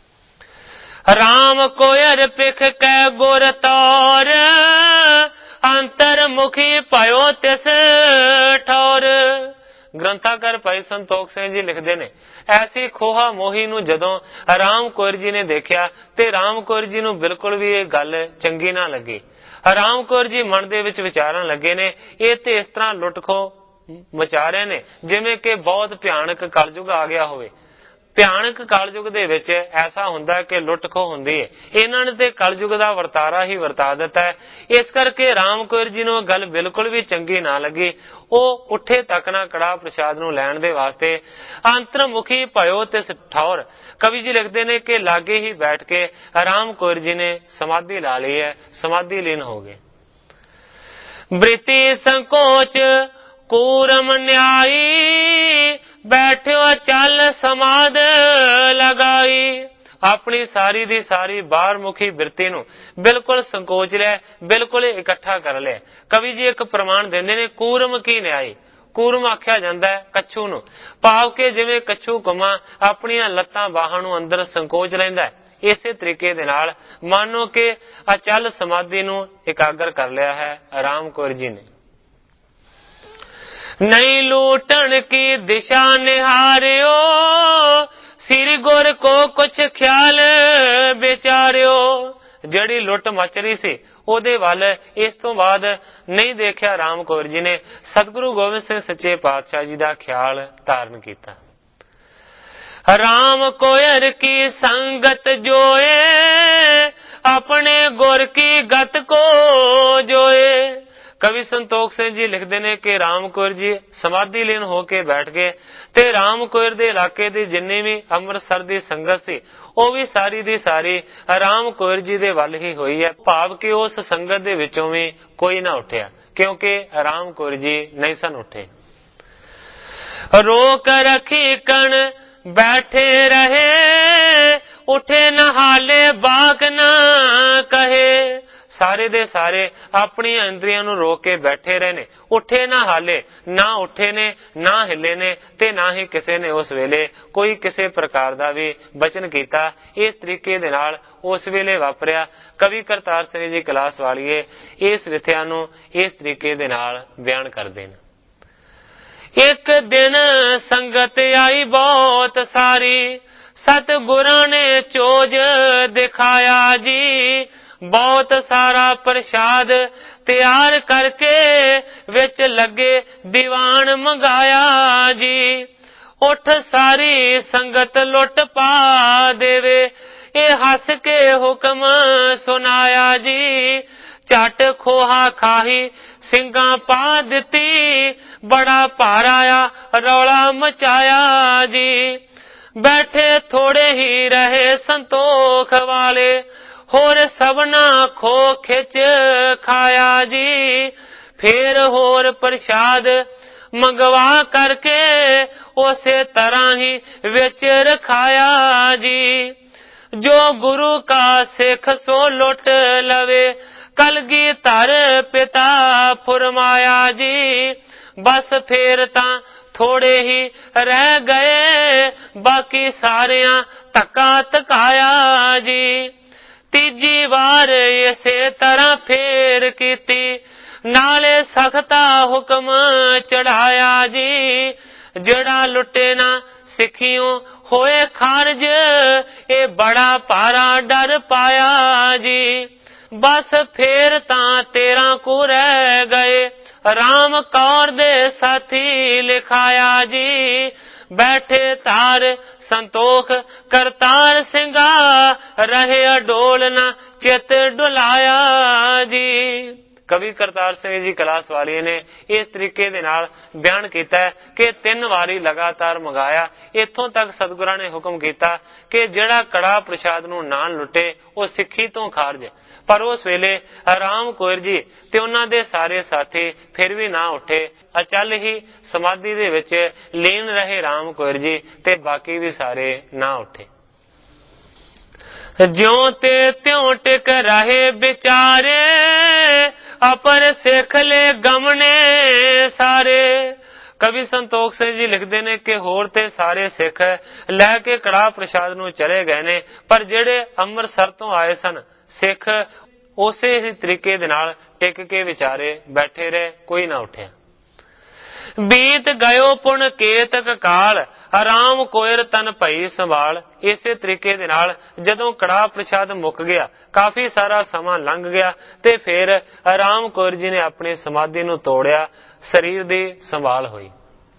ਰਾਮ ਕੋਇਰ ਪਿਖ ਕੈ ਗੁਰ ਤੌਰ, ਅੰਤਰ ਮੁਖੀ ਭਇਓ ਤਿਸ ਠੌਰ। ਗ੍ਰੰਥਾਕਾਰ ਭਾਈ ਸੰਤੋਖ ਸਿੰਘ ਜੀ ਲਿਖਦੇ ਨੇ ਐਸੀ ਖੋਹਾ ਮੋਹੀ ਨੂੰ ਜਦੋਂ ਰਾਮ ਕੌਰ ਜੀ ਨੇ ਦੇਖਿਆ ਤੇ ਰਾਮ ਕੌਰ ਜੀ ਨੂੰ ਬਿਲਕੁਲ ਵੀ ਇਹ ਗੱਲ ਚੰਗੀ ਨਾ ਲੱਗੀ। ਰਾਮ ਕੌਰ ਜੀ ਮਨ ਦੇ ਵਿੱਚ ਵਿਚਾਰਨ ਲੱਗੇ ਨੇ ਇਹ ਤੇ ਇਸ ਤਰ੍ਹਾਂ ਲੁੱਟ ਖੋ ਮਚਾ ਰਹੇ ਨੇ ਜਿਵੇਂ ਕਿ ਬਹੁਤ ਭਿਆਨਕ ਕਲਯੁਗ ਆ ਗਿਆ ਹੋਵੇ। ਭਿਆਨਕ ਕਲਯੁਗ ਦੇ ਵਿੱਚ ਐਸਾ ਹੁੰਦਾ ਕਿ ਲੁੱਟ ਖੋ ਹੁੰਦੀ ਹੈ। ਇਹਨਾਂ ਨੇ ਤੇ ਕਲਯੁਗ ਦਾ ਵਰਤਾਰਾ ਹੀ ਵਰਤਾ ਦਿੱਤਾ ਹੈ। ਇਸ ਕਰਕੇ ਰਾਮ ਕੌਰ ਜੀ ਨੂੰ ਗੱਲ ਬਿਲਕੁਲ ਵੀ ਚੰਗੀ ਨਾ ਲੱਗੀ। ਉਹ ਉੱਠੇ ਤੱਕ ਨਾ ਕੜਾਹ ਪ੍ਰਸ਼ਾਦ ਨੂੰ ਲੈਣ ਦੇ ਵਾਸਤੇ ਅੰਤਰਮੁਖੀ ਭਇਓ ਤਿਸ ਠੌਰ। ਕਵੀ ਜੀ ਲਿਖਦੇ ਨੇ ਕਿ ਲਾਗੇ ਹੀ ਬੈਠ ਕੇ ਰਾਮ ਕੌਰ ਜੀ ਨੇ ਸਮਾਧੀ ਲਾ ਲਈ ਹੈ, ਸਮਾਧੀ ਲੀਨ ਹੋ ਗਏ। ਬ੍ਰਿਤੀ ਸੰਕੋਚ ਕੂਰਮ ਨਿਆਈ, ਬੈਠਿਓ ਚੱਲ ਸਮਾਧ ਲਗਾਈ। ਆਪਣੀ ਸਾਰੀ ਦੀ ਸਾਰੀ ਬਾਹਰ ਮੁਖੀ ਬਿਰਤੀ ਨੂੰ ਬਿਲਕੁਲ ਸੰਕੋਚ ਲਿਆ, ਬਿਲਕੁਲ ਇਕੱਠਾ ਕਰ ਲਿਆ। ਕਵੀ ਜੀ ਇੱਕ ਪ੍ਰਮਾਣ ਦਿੰਦੇ ਨੇ ਕੂਰਮ ਕੀ ਨਿਆਈ। ਕੂਰਮ ਆਖਿਆ ਜਾਂਦਾ ਹੈ ਕੱਛੂ ਨੂੰ, ਭਾਵ ਕਿ ਜਿਵੇਂ ਕੱਛੂ ਕੁਮਾ ਆਪਣੀਆਂ ਲੱਤਾਂ ਬਾਹਾਂ ਨੂੰ ਅੰਦਰ ਸੰਕੋਚ ਲੈਂਦਾ ਹੈ, ਇਸੇ ਤਰੀਕੇ ਦੇ ਨਾਲ ਮਾਨੋ ਕਿ ਅਚਲ ਸਮਾਧੀ ਨੂੰ ਇਕਾਗਰ ਕਰ ਲਿਆ ਹੈ ਰਾਮ ਕੌਰ ਜੀ ਨੇ। ਨਹੀਂ ਲੂਟਣ ਕੀ ਦਿਸ਼ਾ ਨਿਹਾਰਿਓ, ਸ੍ਰੀ ਗੁਰ ਕੋ ਕੁਛ ਖਿਆਲ ਵਿਚਾਰਿਓ। ਜਿਹੜੀ ਲੁੱਟ ਮਚ ਰਹੀ ਸੀ ਉਹਦੇ ਵੱਲ ਇਸ ਤੋਂ ਬਾਅਦ ਨਹੀਂ ਦੇਖਿਆ ਰਾਮ ਕੌਰ ਜੀ ਨੇ। ਸਤਿਗੁਰੂ ਗੋਬਿੰਦ ਸਿੰਘ ਸੱਚੇ ਪਾਤਸ਼ਾਹ ਜੀ ਦਾ ਖਿਆਲ ਧਾਰਨ ਕੀਤਾ। ਰਾਮ ਕੋਇਰ ਕੀ ਸੰਗਤ ਜੋਏ, ਆਪਣੇ ਗੁਰ ਕੀ ਗਤ ਕੋ ਜੋਏ। ਕਵੀ ਸੰਤੋਖ ਸਿੰਘ ਜੀ ਲਿਖਦੇ ਨੇ ਕਿ ਰਾਮ ਕੌਰ ਜੀ ਸਮਾਧੀ ਲੀਨ ਹੋ ਕੇ ਬੈਠ ਗਏ ਤੇ ਰਾਮ ਕੌਰ ਦੇ ਇਲਾਕੇ ਦੀ ਜਿੰਨੀ ਵੀ ਅੰਮ੍ਰਿਤਸਰ ਦੀ ਸੰਗਤ ਸੀ ਉਹ ਵੀ ਸਾਰੀ ਦੀ ਸਾਰੀ ਰਾਮ ਕੌਰ ਜੀ ਦੇ ਵੱਲ ਹੀ ਹੋਈ ਹੈ। ਭਾਵ ਕਿ ਉਸ ਸੰਗਤ ਦੇ ਵਿੱਚੋਂ ਵੀ ਕੋਈ ਨਾ ਉੱਠਿਆ ਕਿਉਂਕਿ ਰਾਮ ਕੌਰ ਜੀ ਨਹੀਂ ਸਨ ਉੱਠੇ। ਰੋਕ ਰੱਖੀ ਕਣ ਬੈਠੇ ਰਹੇ, ਉੱਠੇ ਨਾ ਹਾਲੇ ਬਾਕ ਨਾ ਕਹੇ। ਸਾਰੇ ਦੇ ਸਾਰੇ ਆਪਣੀਆਂ ਇੰਦਰੀਆਂ ਨੂੰ ਰੋਕ ਕੇ ਬੈਠੇ ਰਹੇ ਨੇ, ਉੱਠੇ ਨਾ ਹਾਲੇ, ਨਾ ਉੱਠੇ ਨੇ, ਨਾ ਹਿੱਲੇ ਨੇ ਤੇ ਨਾ ਹੀ ਕਿਸੇ ਨੇ ਉਸ ਵੇਲੇ ਕੋਈ ਕਿਸੇ ਪ੍ਰਕਾਰ ਦਾ ਵੀ ਬਚਨ ਕੀਤਾ। ਇਸ ਤਰੀਕੇ ਦੇ ਨਾਲ ਉਸ ਵੇਲੇ ਵਾਪਰਿਆ। ਕਵੀ ਕਰਤਾਰ ਸਿੰਘ ਜੀ ਕਲਾਸ ਵਾਲੀਏ ਇਸ ਵਿਥਿਆ ਨੂੰ ਇਸ ਤਰੀਕੇ ਦੇ ਨਾਲ ਬਿਆਨ ਕਰਦੇ ਨੇ। ਇੱਕ ਦਿਨ ਸੰਗਤ ਆਈ ਬਹੁਤ ਸਾਰੀ, ਸਤਿਗੁਰਾਂ ਨੇ ਚੋਜ ਦਿਖਾਇਆ ਜੀ। ਬਹੁਤ ਸਾਰਾ ਪ੍ਰਸ਼ਾਦ ਤਿਆਰ ਕਰਕੇ ਵਿੱਚ ਲੱਗੇ ਦੀਵਾਨ ਮੰਗਾਇਆ ਜੀ। ਉੱਠ ਸਾਰੀ ਸੰਗਤ ਲੁੱਟ ਪਾ ਦੇਵੇ, ਇਹ ਹੱਸ ਕੇ ਹੁਕਮ ਸੁਨਾਇਆ ਜੀ। ਝਟ ਖੋਹਾ ਖਾਹੀ ਸਿੰਘਾਂ ਪਾ ਦਿੱਤੀ, ਬੜਾ ਭਾਰਾ ਆ ਰੌਲਾ ਮਚਾਇਆ ਜੀ। ਬੈਠੇ ਥੋੜੇ ਹੀ ਰਹੇ ਸੰਤੋਖ ਵਾਲੇ, ਹੋਰ ਸਭਨਾ ਖੋ ਖਿੱਚ ਖਾਇਆ ਜੀ। ਫੇਰ ਹੋਰ ਪ੍ਰਸ਼ਾਦ ਮੰਗਵਾ ਕਰਕੇ ਉਸੇ ਤਰ੍ਹਾਂ ਹੀ ਵਿੱਚ ਰਖਾਇਆ ਜੀ। ਜੋ ਗੁਰੂ ਕਾ ਸਿੱਖ ਸੋ ਲੁੱਟ ਲਵੇ, ਕਲਗੀਧਰ ਪਿਤਾ ਫਰਮਾਇਆ ਜੀ। ਬਸ ਫੇਰ ਤਾਂ ਥੋੜੇ ਹੀ ਰਹਿ ਗਏ, ਬਾਕੀ ਸਾਰਿਆਂ ਧੱਕਾ ਧਕਾਇਆ ਜੀ। ਤੀਜੀ ਵਾਰ ਇਸੇ ਤਰ੍ਹਾਂ ਫੇਰ ਕੀਤੀ, ਨਾਲੇ ਸਖਤਾ ਹੁਕਮ ਚੜਾਇਆ ਜੀ। ਜਿਹੜਾ ਲੁੱਟੇ ਨਾ ਸਿੱਖਿਓ ਹੋਏ ਖਾਰਜ, ਇਹ ਬੜਾ ਭਾਰਾ ਡਰ ਪਾਇਆ ਜੀ। ਬਸ ਫੇਰ ਤਾਂ ਤੇਰਾਂ ਕੁ ਰਹਿ ਗਏ, ਰਾਮ ਕੌਰ ਦੇ ਸਾਥੀ ਲਿਖਾਇਆ ਜੀ। ਬੈਠੇ ਤਾਰ ਸੰਤੋਖ ਕਰਤਾਰ ਸਿੰਘਾ, ਰਹੇ ਅਡੋਲ ਨਾ ਚਿਤ ਡੁਲਾਇਆ ਜੀ। ਕਵੀ ਕਰਤਾਰ ਸਿੰਘ ਜੀ ਕਲਾਸ ਵਾਲੀਏ ਨੇ ਇਸ ਤਰੀਕੇ ਦੇ ਨਾਲ ਬਿਆਨ ਕੀਤਾ ਹੈ ਕਿ ਤਿੰਨ ਵਾਰੀ ਲਗਾਤਾਰ ਮੰਗਾਇਆ। ਇੱਥੋਂ ਤੱਕ ਸਤਿਗੁਰਾਂ ਨੇ ਹੁਕਮ ਕੀਤਾ ਕਿ ਜਿਹੜਾ ਕੜਾਹ ਪ੍ਰਸ਼ਾਦ ਨੂੰ ਨਾ ਲੁੱਟੇ ਉਹ ਸਿੱਖੀ ਤੋਂ ਖਾਰਜ। ਪਰ ਉਸ ਵੇਲੇ ਰਾਮ ਕੌਰ ਜੀ ਤੇ ਉਹਨਾਂ ਦੇ ਸਾਰੇ ਸਾਥੀ ਫਿਰ ਵੀ ਨਾ ਉੱਠੇ। ਅਚਲ ਹੀ ਸਮਾਧੀ ਦੇ ਵਿੱਚ ਲੀਨ ਰਹੇ ਰਾਮ ਕੌਰ ਜੀ ਤੇ ਬਾਕੀ ਵੀ ਸਾਰੇ ਨਾ ਉੱਠੇ। ज्यों ते त्यों टिक रहे बिचारे, अपर सिख ले गमने सारे। कवि संतोख सिंह जी लिखते ने कि होर ते सारे सिख लैके कड़ाह प्रसाद नूं चले गए ने, पर जेड़े अंम੍ਰਿਤਸਰ तो आए सन सिख उसे ही तरीके दे नाल टिक के विचारे बैठे रहे, कोई ना उठिया। बीत गयो पुन केतक काल, आराम कोयर तन भई संभाल। इसे तरीके दे नाल जदों कड़ाह प्रसाद मुक गया, काफी सारा समा लंघ गया, ते फिर आराम कोयर जी ने अपनी समाधि नूं तोड़िया, शरीर दी संभाल हुई।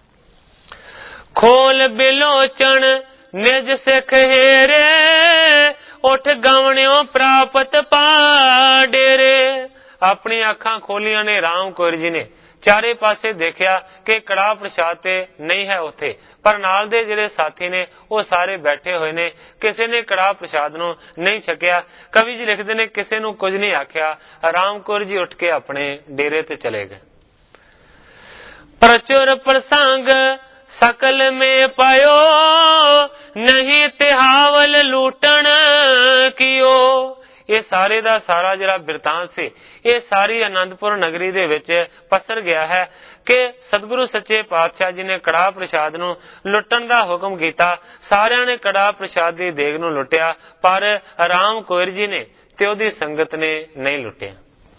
खोल बिलोचन निज सिख हेरे, उठ गवणियों प्राप्त पा डेरे। अपनी अखां खोलियां ने राम कोयर जी ने, चारे पासे देखिया कि कड़ाह प्रसाद ते नहीं है उत्थे, पर नाल दे जिहड़े साथी ने वो सारे बैठे हुए ने, किसी ने कड़ाह प्रसाद नूं नहीं छकिया। कवि जी लिखदे ने किसी नूं कुछ नहीं आख्या, राम कौर जी उठ के अपने डेरे ते चले गए। प्रचुर प्रसंग सकल में पायो, नहीं तिहावल लूटन कियो। ये सारे दा सारा जिहड़ा बिरतांत सी, ये सारी आनंदपुर नगरी दे विच पसर गया है कि सतगुरु सच्चे पातशाह जी ने कड़ाह प्रसाद नूं लुटण दा हुक्म कीता। सारियां ने कड़ाह प्रसाद दी देग नूं लुटिया, पर राम कोयर जी ने ते ओहदी संगत ने नहीं लुटिया।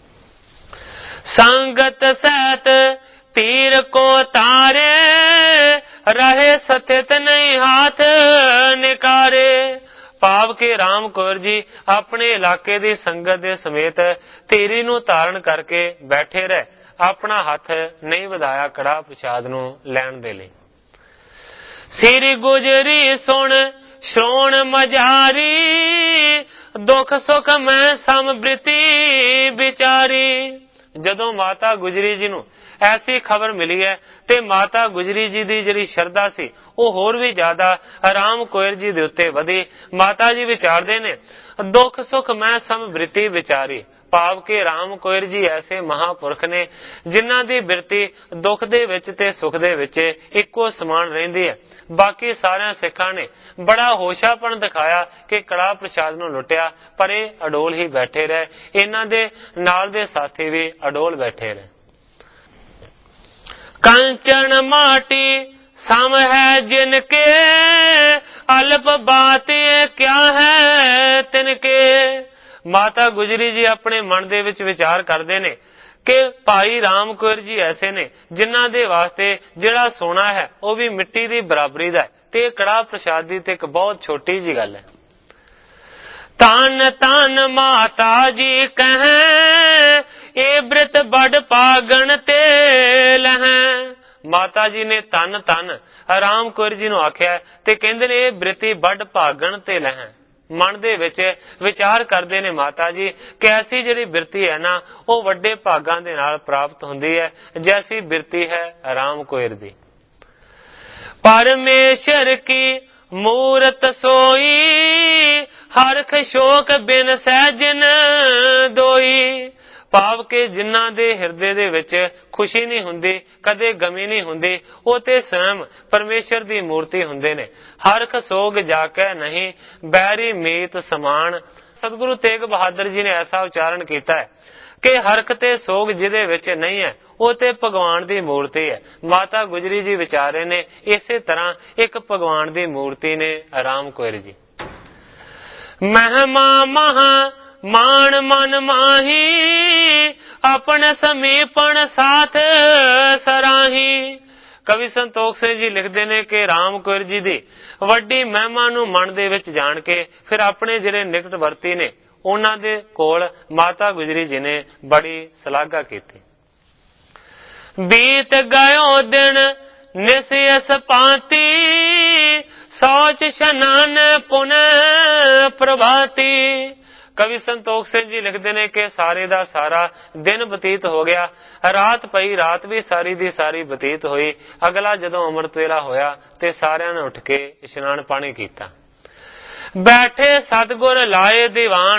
संगत सहित तीर को तारे, रहे सथित नहीं हाथ निकारे। भाव के राम कौर जी अपने इलाके दी संगत दे समेत तीरी नूं धारण करके बैठे रहे, अपना हाथ नहीं वधाया कड़ाह प्रसाद नूं लैण दे लई। सिर गुजरी सुन श्रोण मजारी, दुख सुख मैं समृति विचारी। जदों माता गुजरी जी नूं ऐसी खबर मिली है ते माता गुजरी जी दी जिहड़ी शरधा सी वो होर भी ज्यादा राम कोयर जी दे उत्ते वधी। माता जी विचारदे ने दुख सुख मैं समृति विचारी। भाव के राम कोयर जी ऐसे महापुरख ने जिन्हां दी बिरती दुख दे विच ते सुख दे विच इक्को समान रहिंदी है। बाकी सारे सिखां ने बड़ा होशापन दिखाया कि कड़ाह प्रसाद नूं लुटिया, पर ये अडोल ही बैठे रहे। इन्हां दे नाल दे साथी भी अडोल बैठे रहे। कंचन माटी सम है जिनके, अल्प बात क्या है तिनके। माता गुजरी जी अपने मन दे विच विचार करते ने कि भाई राम कौर जी ऐसे ने जिन्हां दे वास्ते जिहड़ा सोना है वह भी मिट्टी दी बराबरी दा है, ते कड़ाह प्रसाद दी ते एक बहुत छोटी जी गल है। तन तन माता जी कहें, ए ब्रित बड़ पागण ते लहें। माता जी ने तन तन राम कौर जी नूं आख्या ते कहंदे ने ब्रिती बड़ भागण ते लहें। मन दे विच विचार करदे ने माता जी कि ऐसी जिहड़ी बिरती है ना वो वड्डे भागां दे नाल प्राप्त हुंदी है, जैसी बिरती है राम कौर दी। परमेश्वर की मूरत सोई, हरख शोक बिन सहजन दोई। भाव के जिन्हां दे हिरदे दे विच खुशी नहीं हुंदी, कदे गमी नहीं हुंदी, वो ते स्वयं परमेश्वर दी मूर्ति हुंदे ने। हरख सोग जाके नहीं, बैरी मीत समान। सतगुरु तेग बहादुर जी ने ऐसा उच्चारण किया है कि हरख ते सोग जिहदे विच नहीं है वो ते भगवान दी मूर्ति है। माता गुजरी जी विचारे ने इसे तरह एक भगवान दी मूर्ति ने राम कौर जी। महिमा महा मान मन माही, अपने समीपन साथ सराही। कवि संतोख सिंह जी लिखते ने कि राम कौर जी दी वड्डी महिमा नूं मन दे विच जान के फिर अपने जिहड़े निकटवर्ती ने उन्हां दे कोल माता गुजरी जी ने बड़ी सलाघा कीती। बीत गयो दिन निसियस पाती, सोच शनान पुनः प्रभाती। कवि संतोख सिंह जी लिखते ने कि सारे दा सारा दिन बतीत हो गया, रात पई, रात भी सारी दी सारी बतीत हुई। अगला जदों अमृत वेला होया ते सारियां ने उठ के इशनान पानी कीता। बैठे सतगुर लाए दीवान,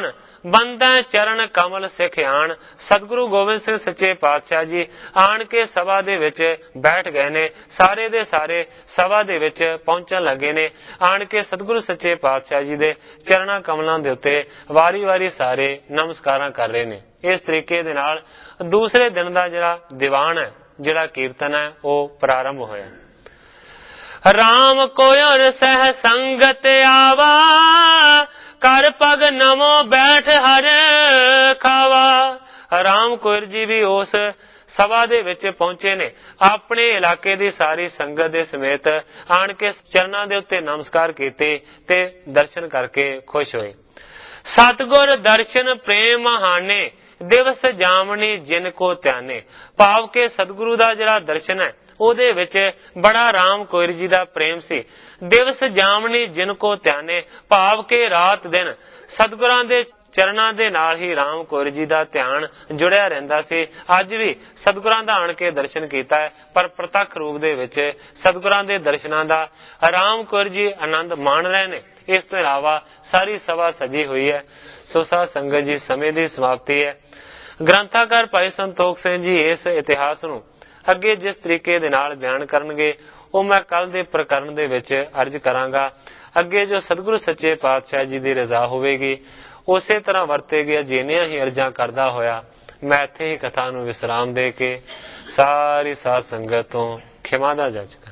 ਬੰਦਾ ਚਰਨ ਕਮਲ ਸਿੱਖ ਆਣ। ਸਤਿਗੁਰੂ ਗੋਬਿੰਦ ਸਿੰਘ ਸੱਚੇ ਪਾਤਸ਼ਾਹ ਜੀ ਆਣ ਕੇ ਸਭਾ ਦੇ ਵਿੱਚ ਬੈਠ ਗਏ ਨੇ। ਸਾਰੇ ਦੇ ਸਾਰੇ ਸਭਾ ਦੇ ਵਿੱਚ ਪਹੁੰਚਣ ਲੱਗੇ ਨੇ। ਆਣ ਕੇ ਸਤਿਗੁਰੂ ਸੱਚੇ ਪਾਤਸ਼ਾਹ ਜੀ ਦੇ ਚਰਨਾਂ ਕਮਲਾਂ ਦੇ ਉੱਤੇ ਵਾਰੀ ਵਾਰੀ ਸਾਰੇ ਨਮਸਕਾਰਾਂ ਕਰ ਰਹੇ ਨੇ। ਇਸ ਤਰੀਕੇ ਦੇ ਨਾਲ ਦੂਸਰੇ ਦਿਨ ਦਾ ਜਿਹੜਾ ਦੀਵਾਨ ਹੈ, ਜਿਹੜਾ ਕੀਰਤਨ ਹੈ, ਉਹ ਪ੍ਰਾਰੰਭ ਹੋਇਆ। ਰਾਮ ਕੋਇਰ ਸਹਿ ਸੰਗਤ ਆਵਾ, ਕਰ ਪਗ ਨਮੋ ਬੈਠ ਹਰ ਖਾਵਾ। ਰਾਮ ਕੋਇਰ ਜੀ ਵੀ ਉਸ ਸਭਾ ਦੇ ਵਿੱਚ ਪਹੁੰਚੇ ਨੇ। ਆਪਣੇ ਇਲਾਕੇ ਦੀ ਸਾਰੀ ਸੰਗਤ ਦੇ ਸਮੇਤ ਆਣ ਕੇ ਚਰਨਾਂ ਦੇ ਉੱਤੇ ਨਮਸਕਾਰ ਕੀਤੇ ਤੇ ਦਰਸ਼ਨ ਕਰਕੇ ਖੁਸ਼ ਹੋਏ। ਸਤਿਗੁਰ ਦਰਸ਼ਨ ਪ੍ਰੇਮ ਹਾਨੇ, ਦਿਵਸ ਜਾਮਣੀ ਜਿਨ ਕੋ ਧਿਆਨੇ। ਭਾਵ ਕਿ ਸਤਿਗੁਰੂ ਦਾ ਜਿਹੜਾ ਦਰਸ਼ਨ ਹੈ ਉਹਦੇ ਵਿੱਚ ਬੜਾ ਰਾਮ ਕੋਇਰ ਜੀ ਦਾ ਪ੍ਰੇਮ ਸੀ। ਦਿਵਸ ਜਾਮਣੀ ਜਿਨ ਕੋ ਧਿਆਨੇ, ਭਾਵ ਕਿ ਰਾਤ ਦਿਨ ਸਤਿਗੁਰਾਂ ਦੇ ਚਰਨਾਂ ਦੇ ਨਾਲ ਹੀ ਰਾਮ ਕੋਇਰ ਜੀ ਦਾ ਧਿਆਨ ਜੁੜਿਆ ਰਹਿੰਦਾ ਸੀ। ਅੱਜ ਵੀ ਸਤਿਗੁਰਾਂ ਦਾ ਆਣ ਕੇ ਦਰਸ਼ਨ ਕੀਤਾ ਹੈ, ਪਰ ਪ੍ਰਤੱਖ ਰੂਪ ਦੇ ਵਿੱਚ ਸਤਿਗੁਰਾਂ ਦੇ ਦਰਸ਼ਨਾਂ ਦਾ ਰਾਮ ਕੋਇਰ ਜੀ ਆਨੰਦ ਮਾਣ ਰਹੇ ਨੇ। ਇਸ ਤੋਂ ਇਲਾਵਾ ਸਾਰੀ ਸਭਾ ਸਜੀ ਹੋਈ ਹੈ। ਸੋ ਸਾਧ ਸੰਗਤ ਜੀ, ਸਮੇਂ ਦੀ ਸਮਾਪਤੀ ਹੈ। ਗ੍ਰੰਥਾਕਾਰ ਭਾਈ ਸੰਤੋਖ ਸਿੰਘ ਜੀ ਇਸ ਇਤਿਹਾਸ ਨੂੰ ਅੱਗੇ ਜਿਸ ਤਰੀਕੇ ਦੇ ਨਾਲ ਬਿਆਨ ਕਰਨਗੇ ਉਹ ਮੈਂ ਕੱਲ ਦੇ ਪ੍ਰਕਰਨ ਦੇ ਵਿੱਚ ਅਰਜ਼ ਕਰਾਂਗਾ। ਅੱਗੇ ਜੋ ਸਤਿਗੁਰੂ ਸੱਚੇ ਪਾਤਸ਼ਾਹ ਜੀ ਦੀ ਰਜ਼ਾ ਹੋਵੇਗੀ ਉਸੇ ਤਰ੍ਹਾਂ ਵਰਤੇਗੀ। ਜਿੰਨੀਆਂ ਹੀ ਅਰਜ਼ਾਂ ਕਰਦਾ ਹੋਇਆ ਮੈਂ ਇੱਥੇ ਹੀ ਕਥਾ ਨੂੰ ਵਿਸਰਾਮ ਦੇ ਕੇ ਸਾਰੀ ਸਾਧ ਸੰਗਤ ਤੋਂ ਖਿਮਾ ਦਾ ਜਾਚਕਾਂ।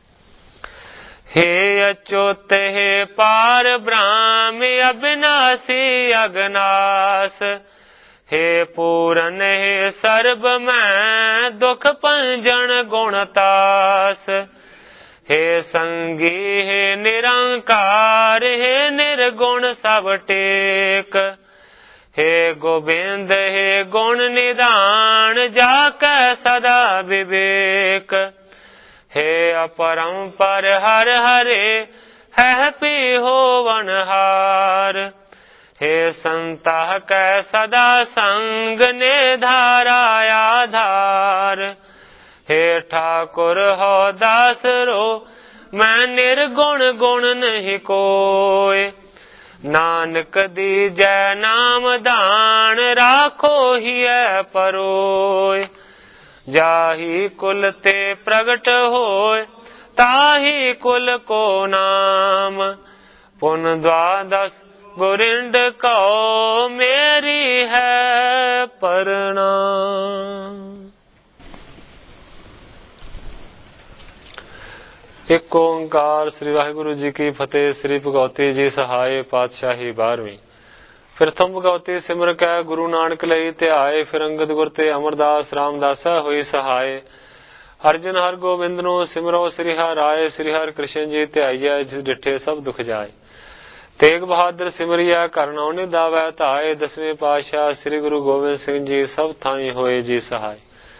हे अच्युत हे पार ब्रह्म अविनाशी अगनास, हे पूरन हे सर्ब मैं दुख पंजन गुणतास, हे संगी हे निरंकार हे निर्गुण सब टेक, हे गोविंद हे गुण निधान जाकै सदा विवेक, हे अपरंपर हर हरे है पी होवनहार, हे संतः कै सदा संग ने धारा आधार, हे ठाकुर हो दास रो मैं निर्गुण गुण नहीं कोय, नानक दीजै नाम दान राखो हिय परोय, जाही कुल ते प्रगट होय ताही कुल को नाम, पुन द्वादश गुरिंड कहो मेरी है प्रणाम। एक ओंकार श्री वाहिगुरु जी की फतेह। श्री भगवती जी सहाय पातशाही बारहवीं। प्रथम भगवती सिमर कै गुरु नानक लई ध्याए, फिर अंगद गुर ते अमरदास रामदासा होई सहाय, अर्जन हर गोबिंद नो सिमरो श्री हर राय, श्री हर कृष्ण जी ध्याइया जिस डिठे सब दुख जाए, तेग बहादुर सिमरिया करनौ निदावै धाए, दसवें पातशाह श्री गुरु गोबिंद सिंह जी सब थाई होए जी सहाय,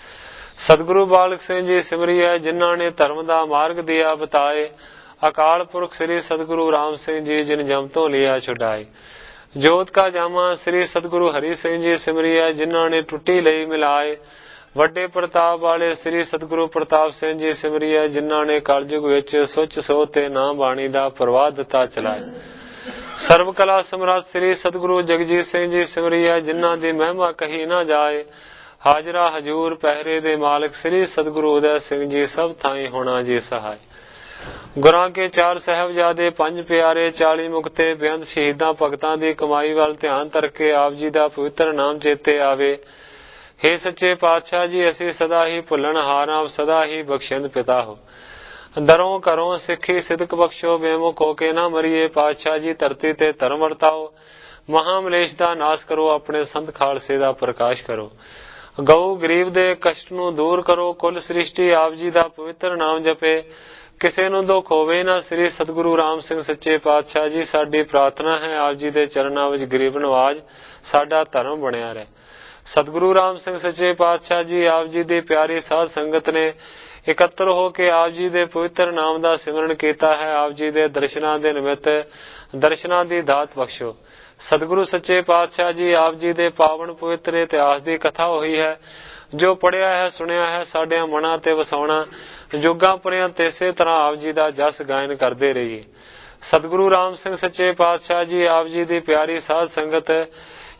सतगुरु बालक सिंह जी सिमरिया जिन्हां ने धर्म दा मार्ग दिया बताए, अकाल पुरख श्री सतगुरु राम सिंह जी जिन जम तो लिया छुड़ाए, जोत का जामा श्री सतगुरु हरि सिंह जी सिमरिया जिन्हां ने टुट्टी लई मिलाए, वड्डे प्रताप वाले श्री सतगुरु प्रताप सिंह जी सिमरिया जिन्हां ने कलयुग विच सुच सो ते नाम बाणी दा प्रवाह दिता चलाए, सर्व कला समर्थ श्री सतगुरु जगजीत सिंह जी सिमरिया जिन्हां दी महिमा कही ना जाए, हाजरा हजूर पहरे दे मालिक श्री सतगुरु उदय सिंह जी सब थाई होना जी सहाय, गुरां के चार साहबजादे पंज प्यारे चाली मुक्ते बेअंत शहीदां भगतां दी कमाई वाल ध्यान धरके आप जी दा पवित्र नाम चेते आवे, हे सच्चे पातशाह जी असी सदा ही भुलन हारां सदा ही बख्शिंद पिता हो, दरों घरों सिखी सिदक बख्शो बेमुख होके ना मरिए, पातशाह जी धरती ते धर्म वरताओ, महामलेश दा नाश करो अपने संत खालसे दा प्रकाश करो, गऊ गरीब दे कष्ट नूं दूर करो, कुल सृष्टि आप जी दा पवित्र नाम जपे, किसी नूं दुख होवे ना, श्री सतगुरु राम सिंह सच्चे पातशाह जी साडी प्रार्थना है आप जी दे चरनां विच गरीब नवाज साडा धर्म बणिया रहे। सतगुरु राम सिंह सच्चे पातशाह जी आप जी दी प्यारी साध संगत ने इकत्र हो के आप जी दे पवित्र नाम दा सिमरन कीता है, आप जी दे दर्शनां दे निमित्त दर्शनां दी दात बख्शो। सतगुरु सच्चे पातशाह जी आप जी दे पावन पवित्र इतिहास दी कथा होई है, जो पढ़िया है सुनिया है साडियां मनां ते वसाउणा जुगां परियां इसे तरह आप जी दा जस गायन करते रहिए। सतगुरु राम सिंह सच्चे पातशाह जी आप जी दी प्यारी साध संगत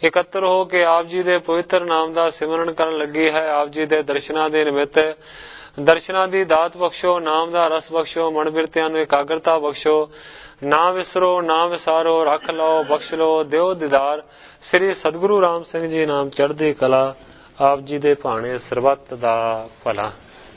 ਇਕੱਤਰ ਹੋ ਕੇ ਆਪ ਜੀ ਦੇ ਪਵਿੱਤਰ ਨਾਮ ਦਾ ਸਿਮਰਨ ਕਰਨ ਲੱਗੀ ਹੈ। ਆਪ ਜੀ ਦੇ ਦਰਸ਼ਨਾਂ ਦੇ ਨਿਮਿਤ ਦਰਸ਼ਨਾਂ ਦੀ ਦਾਤ ਬਖਸ਼ੋ, ਨਾਮ ਦਾ ਰਸ ਬਖਸ਼ੋ, ਮਨ ਬਿਰਤਿਆਂ ਨੂੰ ਇਕਾਗਰਤਾ ਬਖਸ਼ੋ। ਨਾ ਵਿਸਰੋ, ਨਾ ਵਿਸਾਰੋ, ਰੱਖ ਲਓ, ਬਖਸ਼ ਲਓ, ਦਿਓ ਦੀਦਾਰ। ਸ੍ਰੀ ਸਤਿਗੁਰੂ ਰਾਮ ਸਿੰਘ ਜੀ ਨਾਮ ਚੜ੍ਹਦੀ ਕਲਾ। ਆਪ ਜੀ ਦੇ ਭਾਣੇ ਸਰਬੱਤ ਦਾ ਭਲਾ।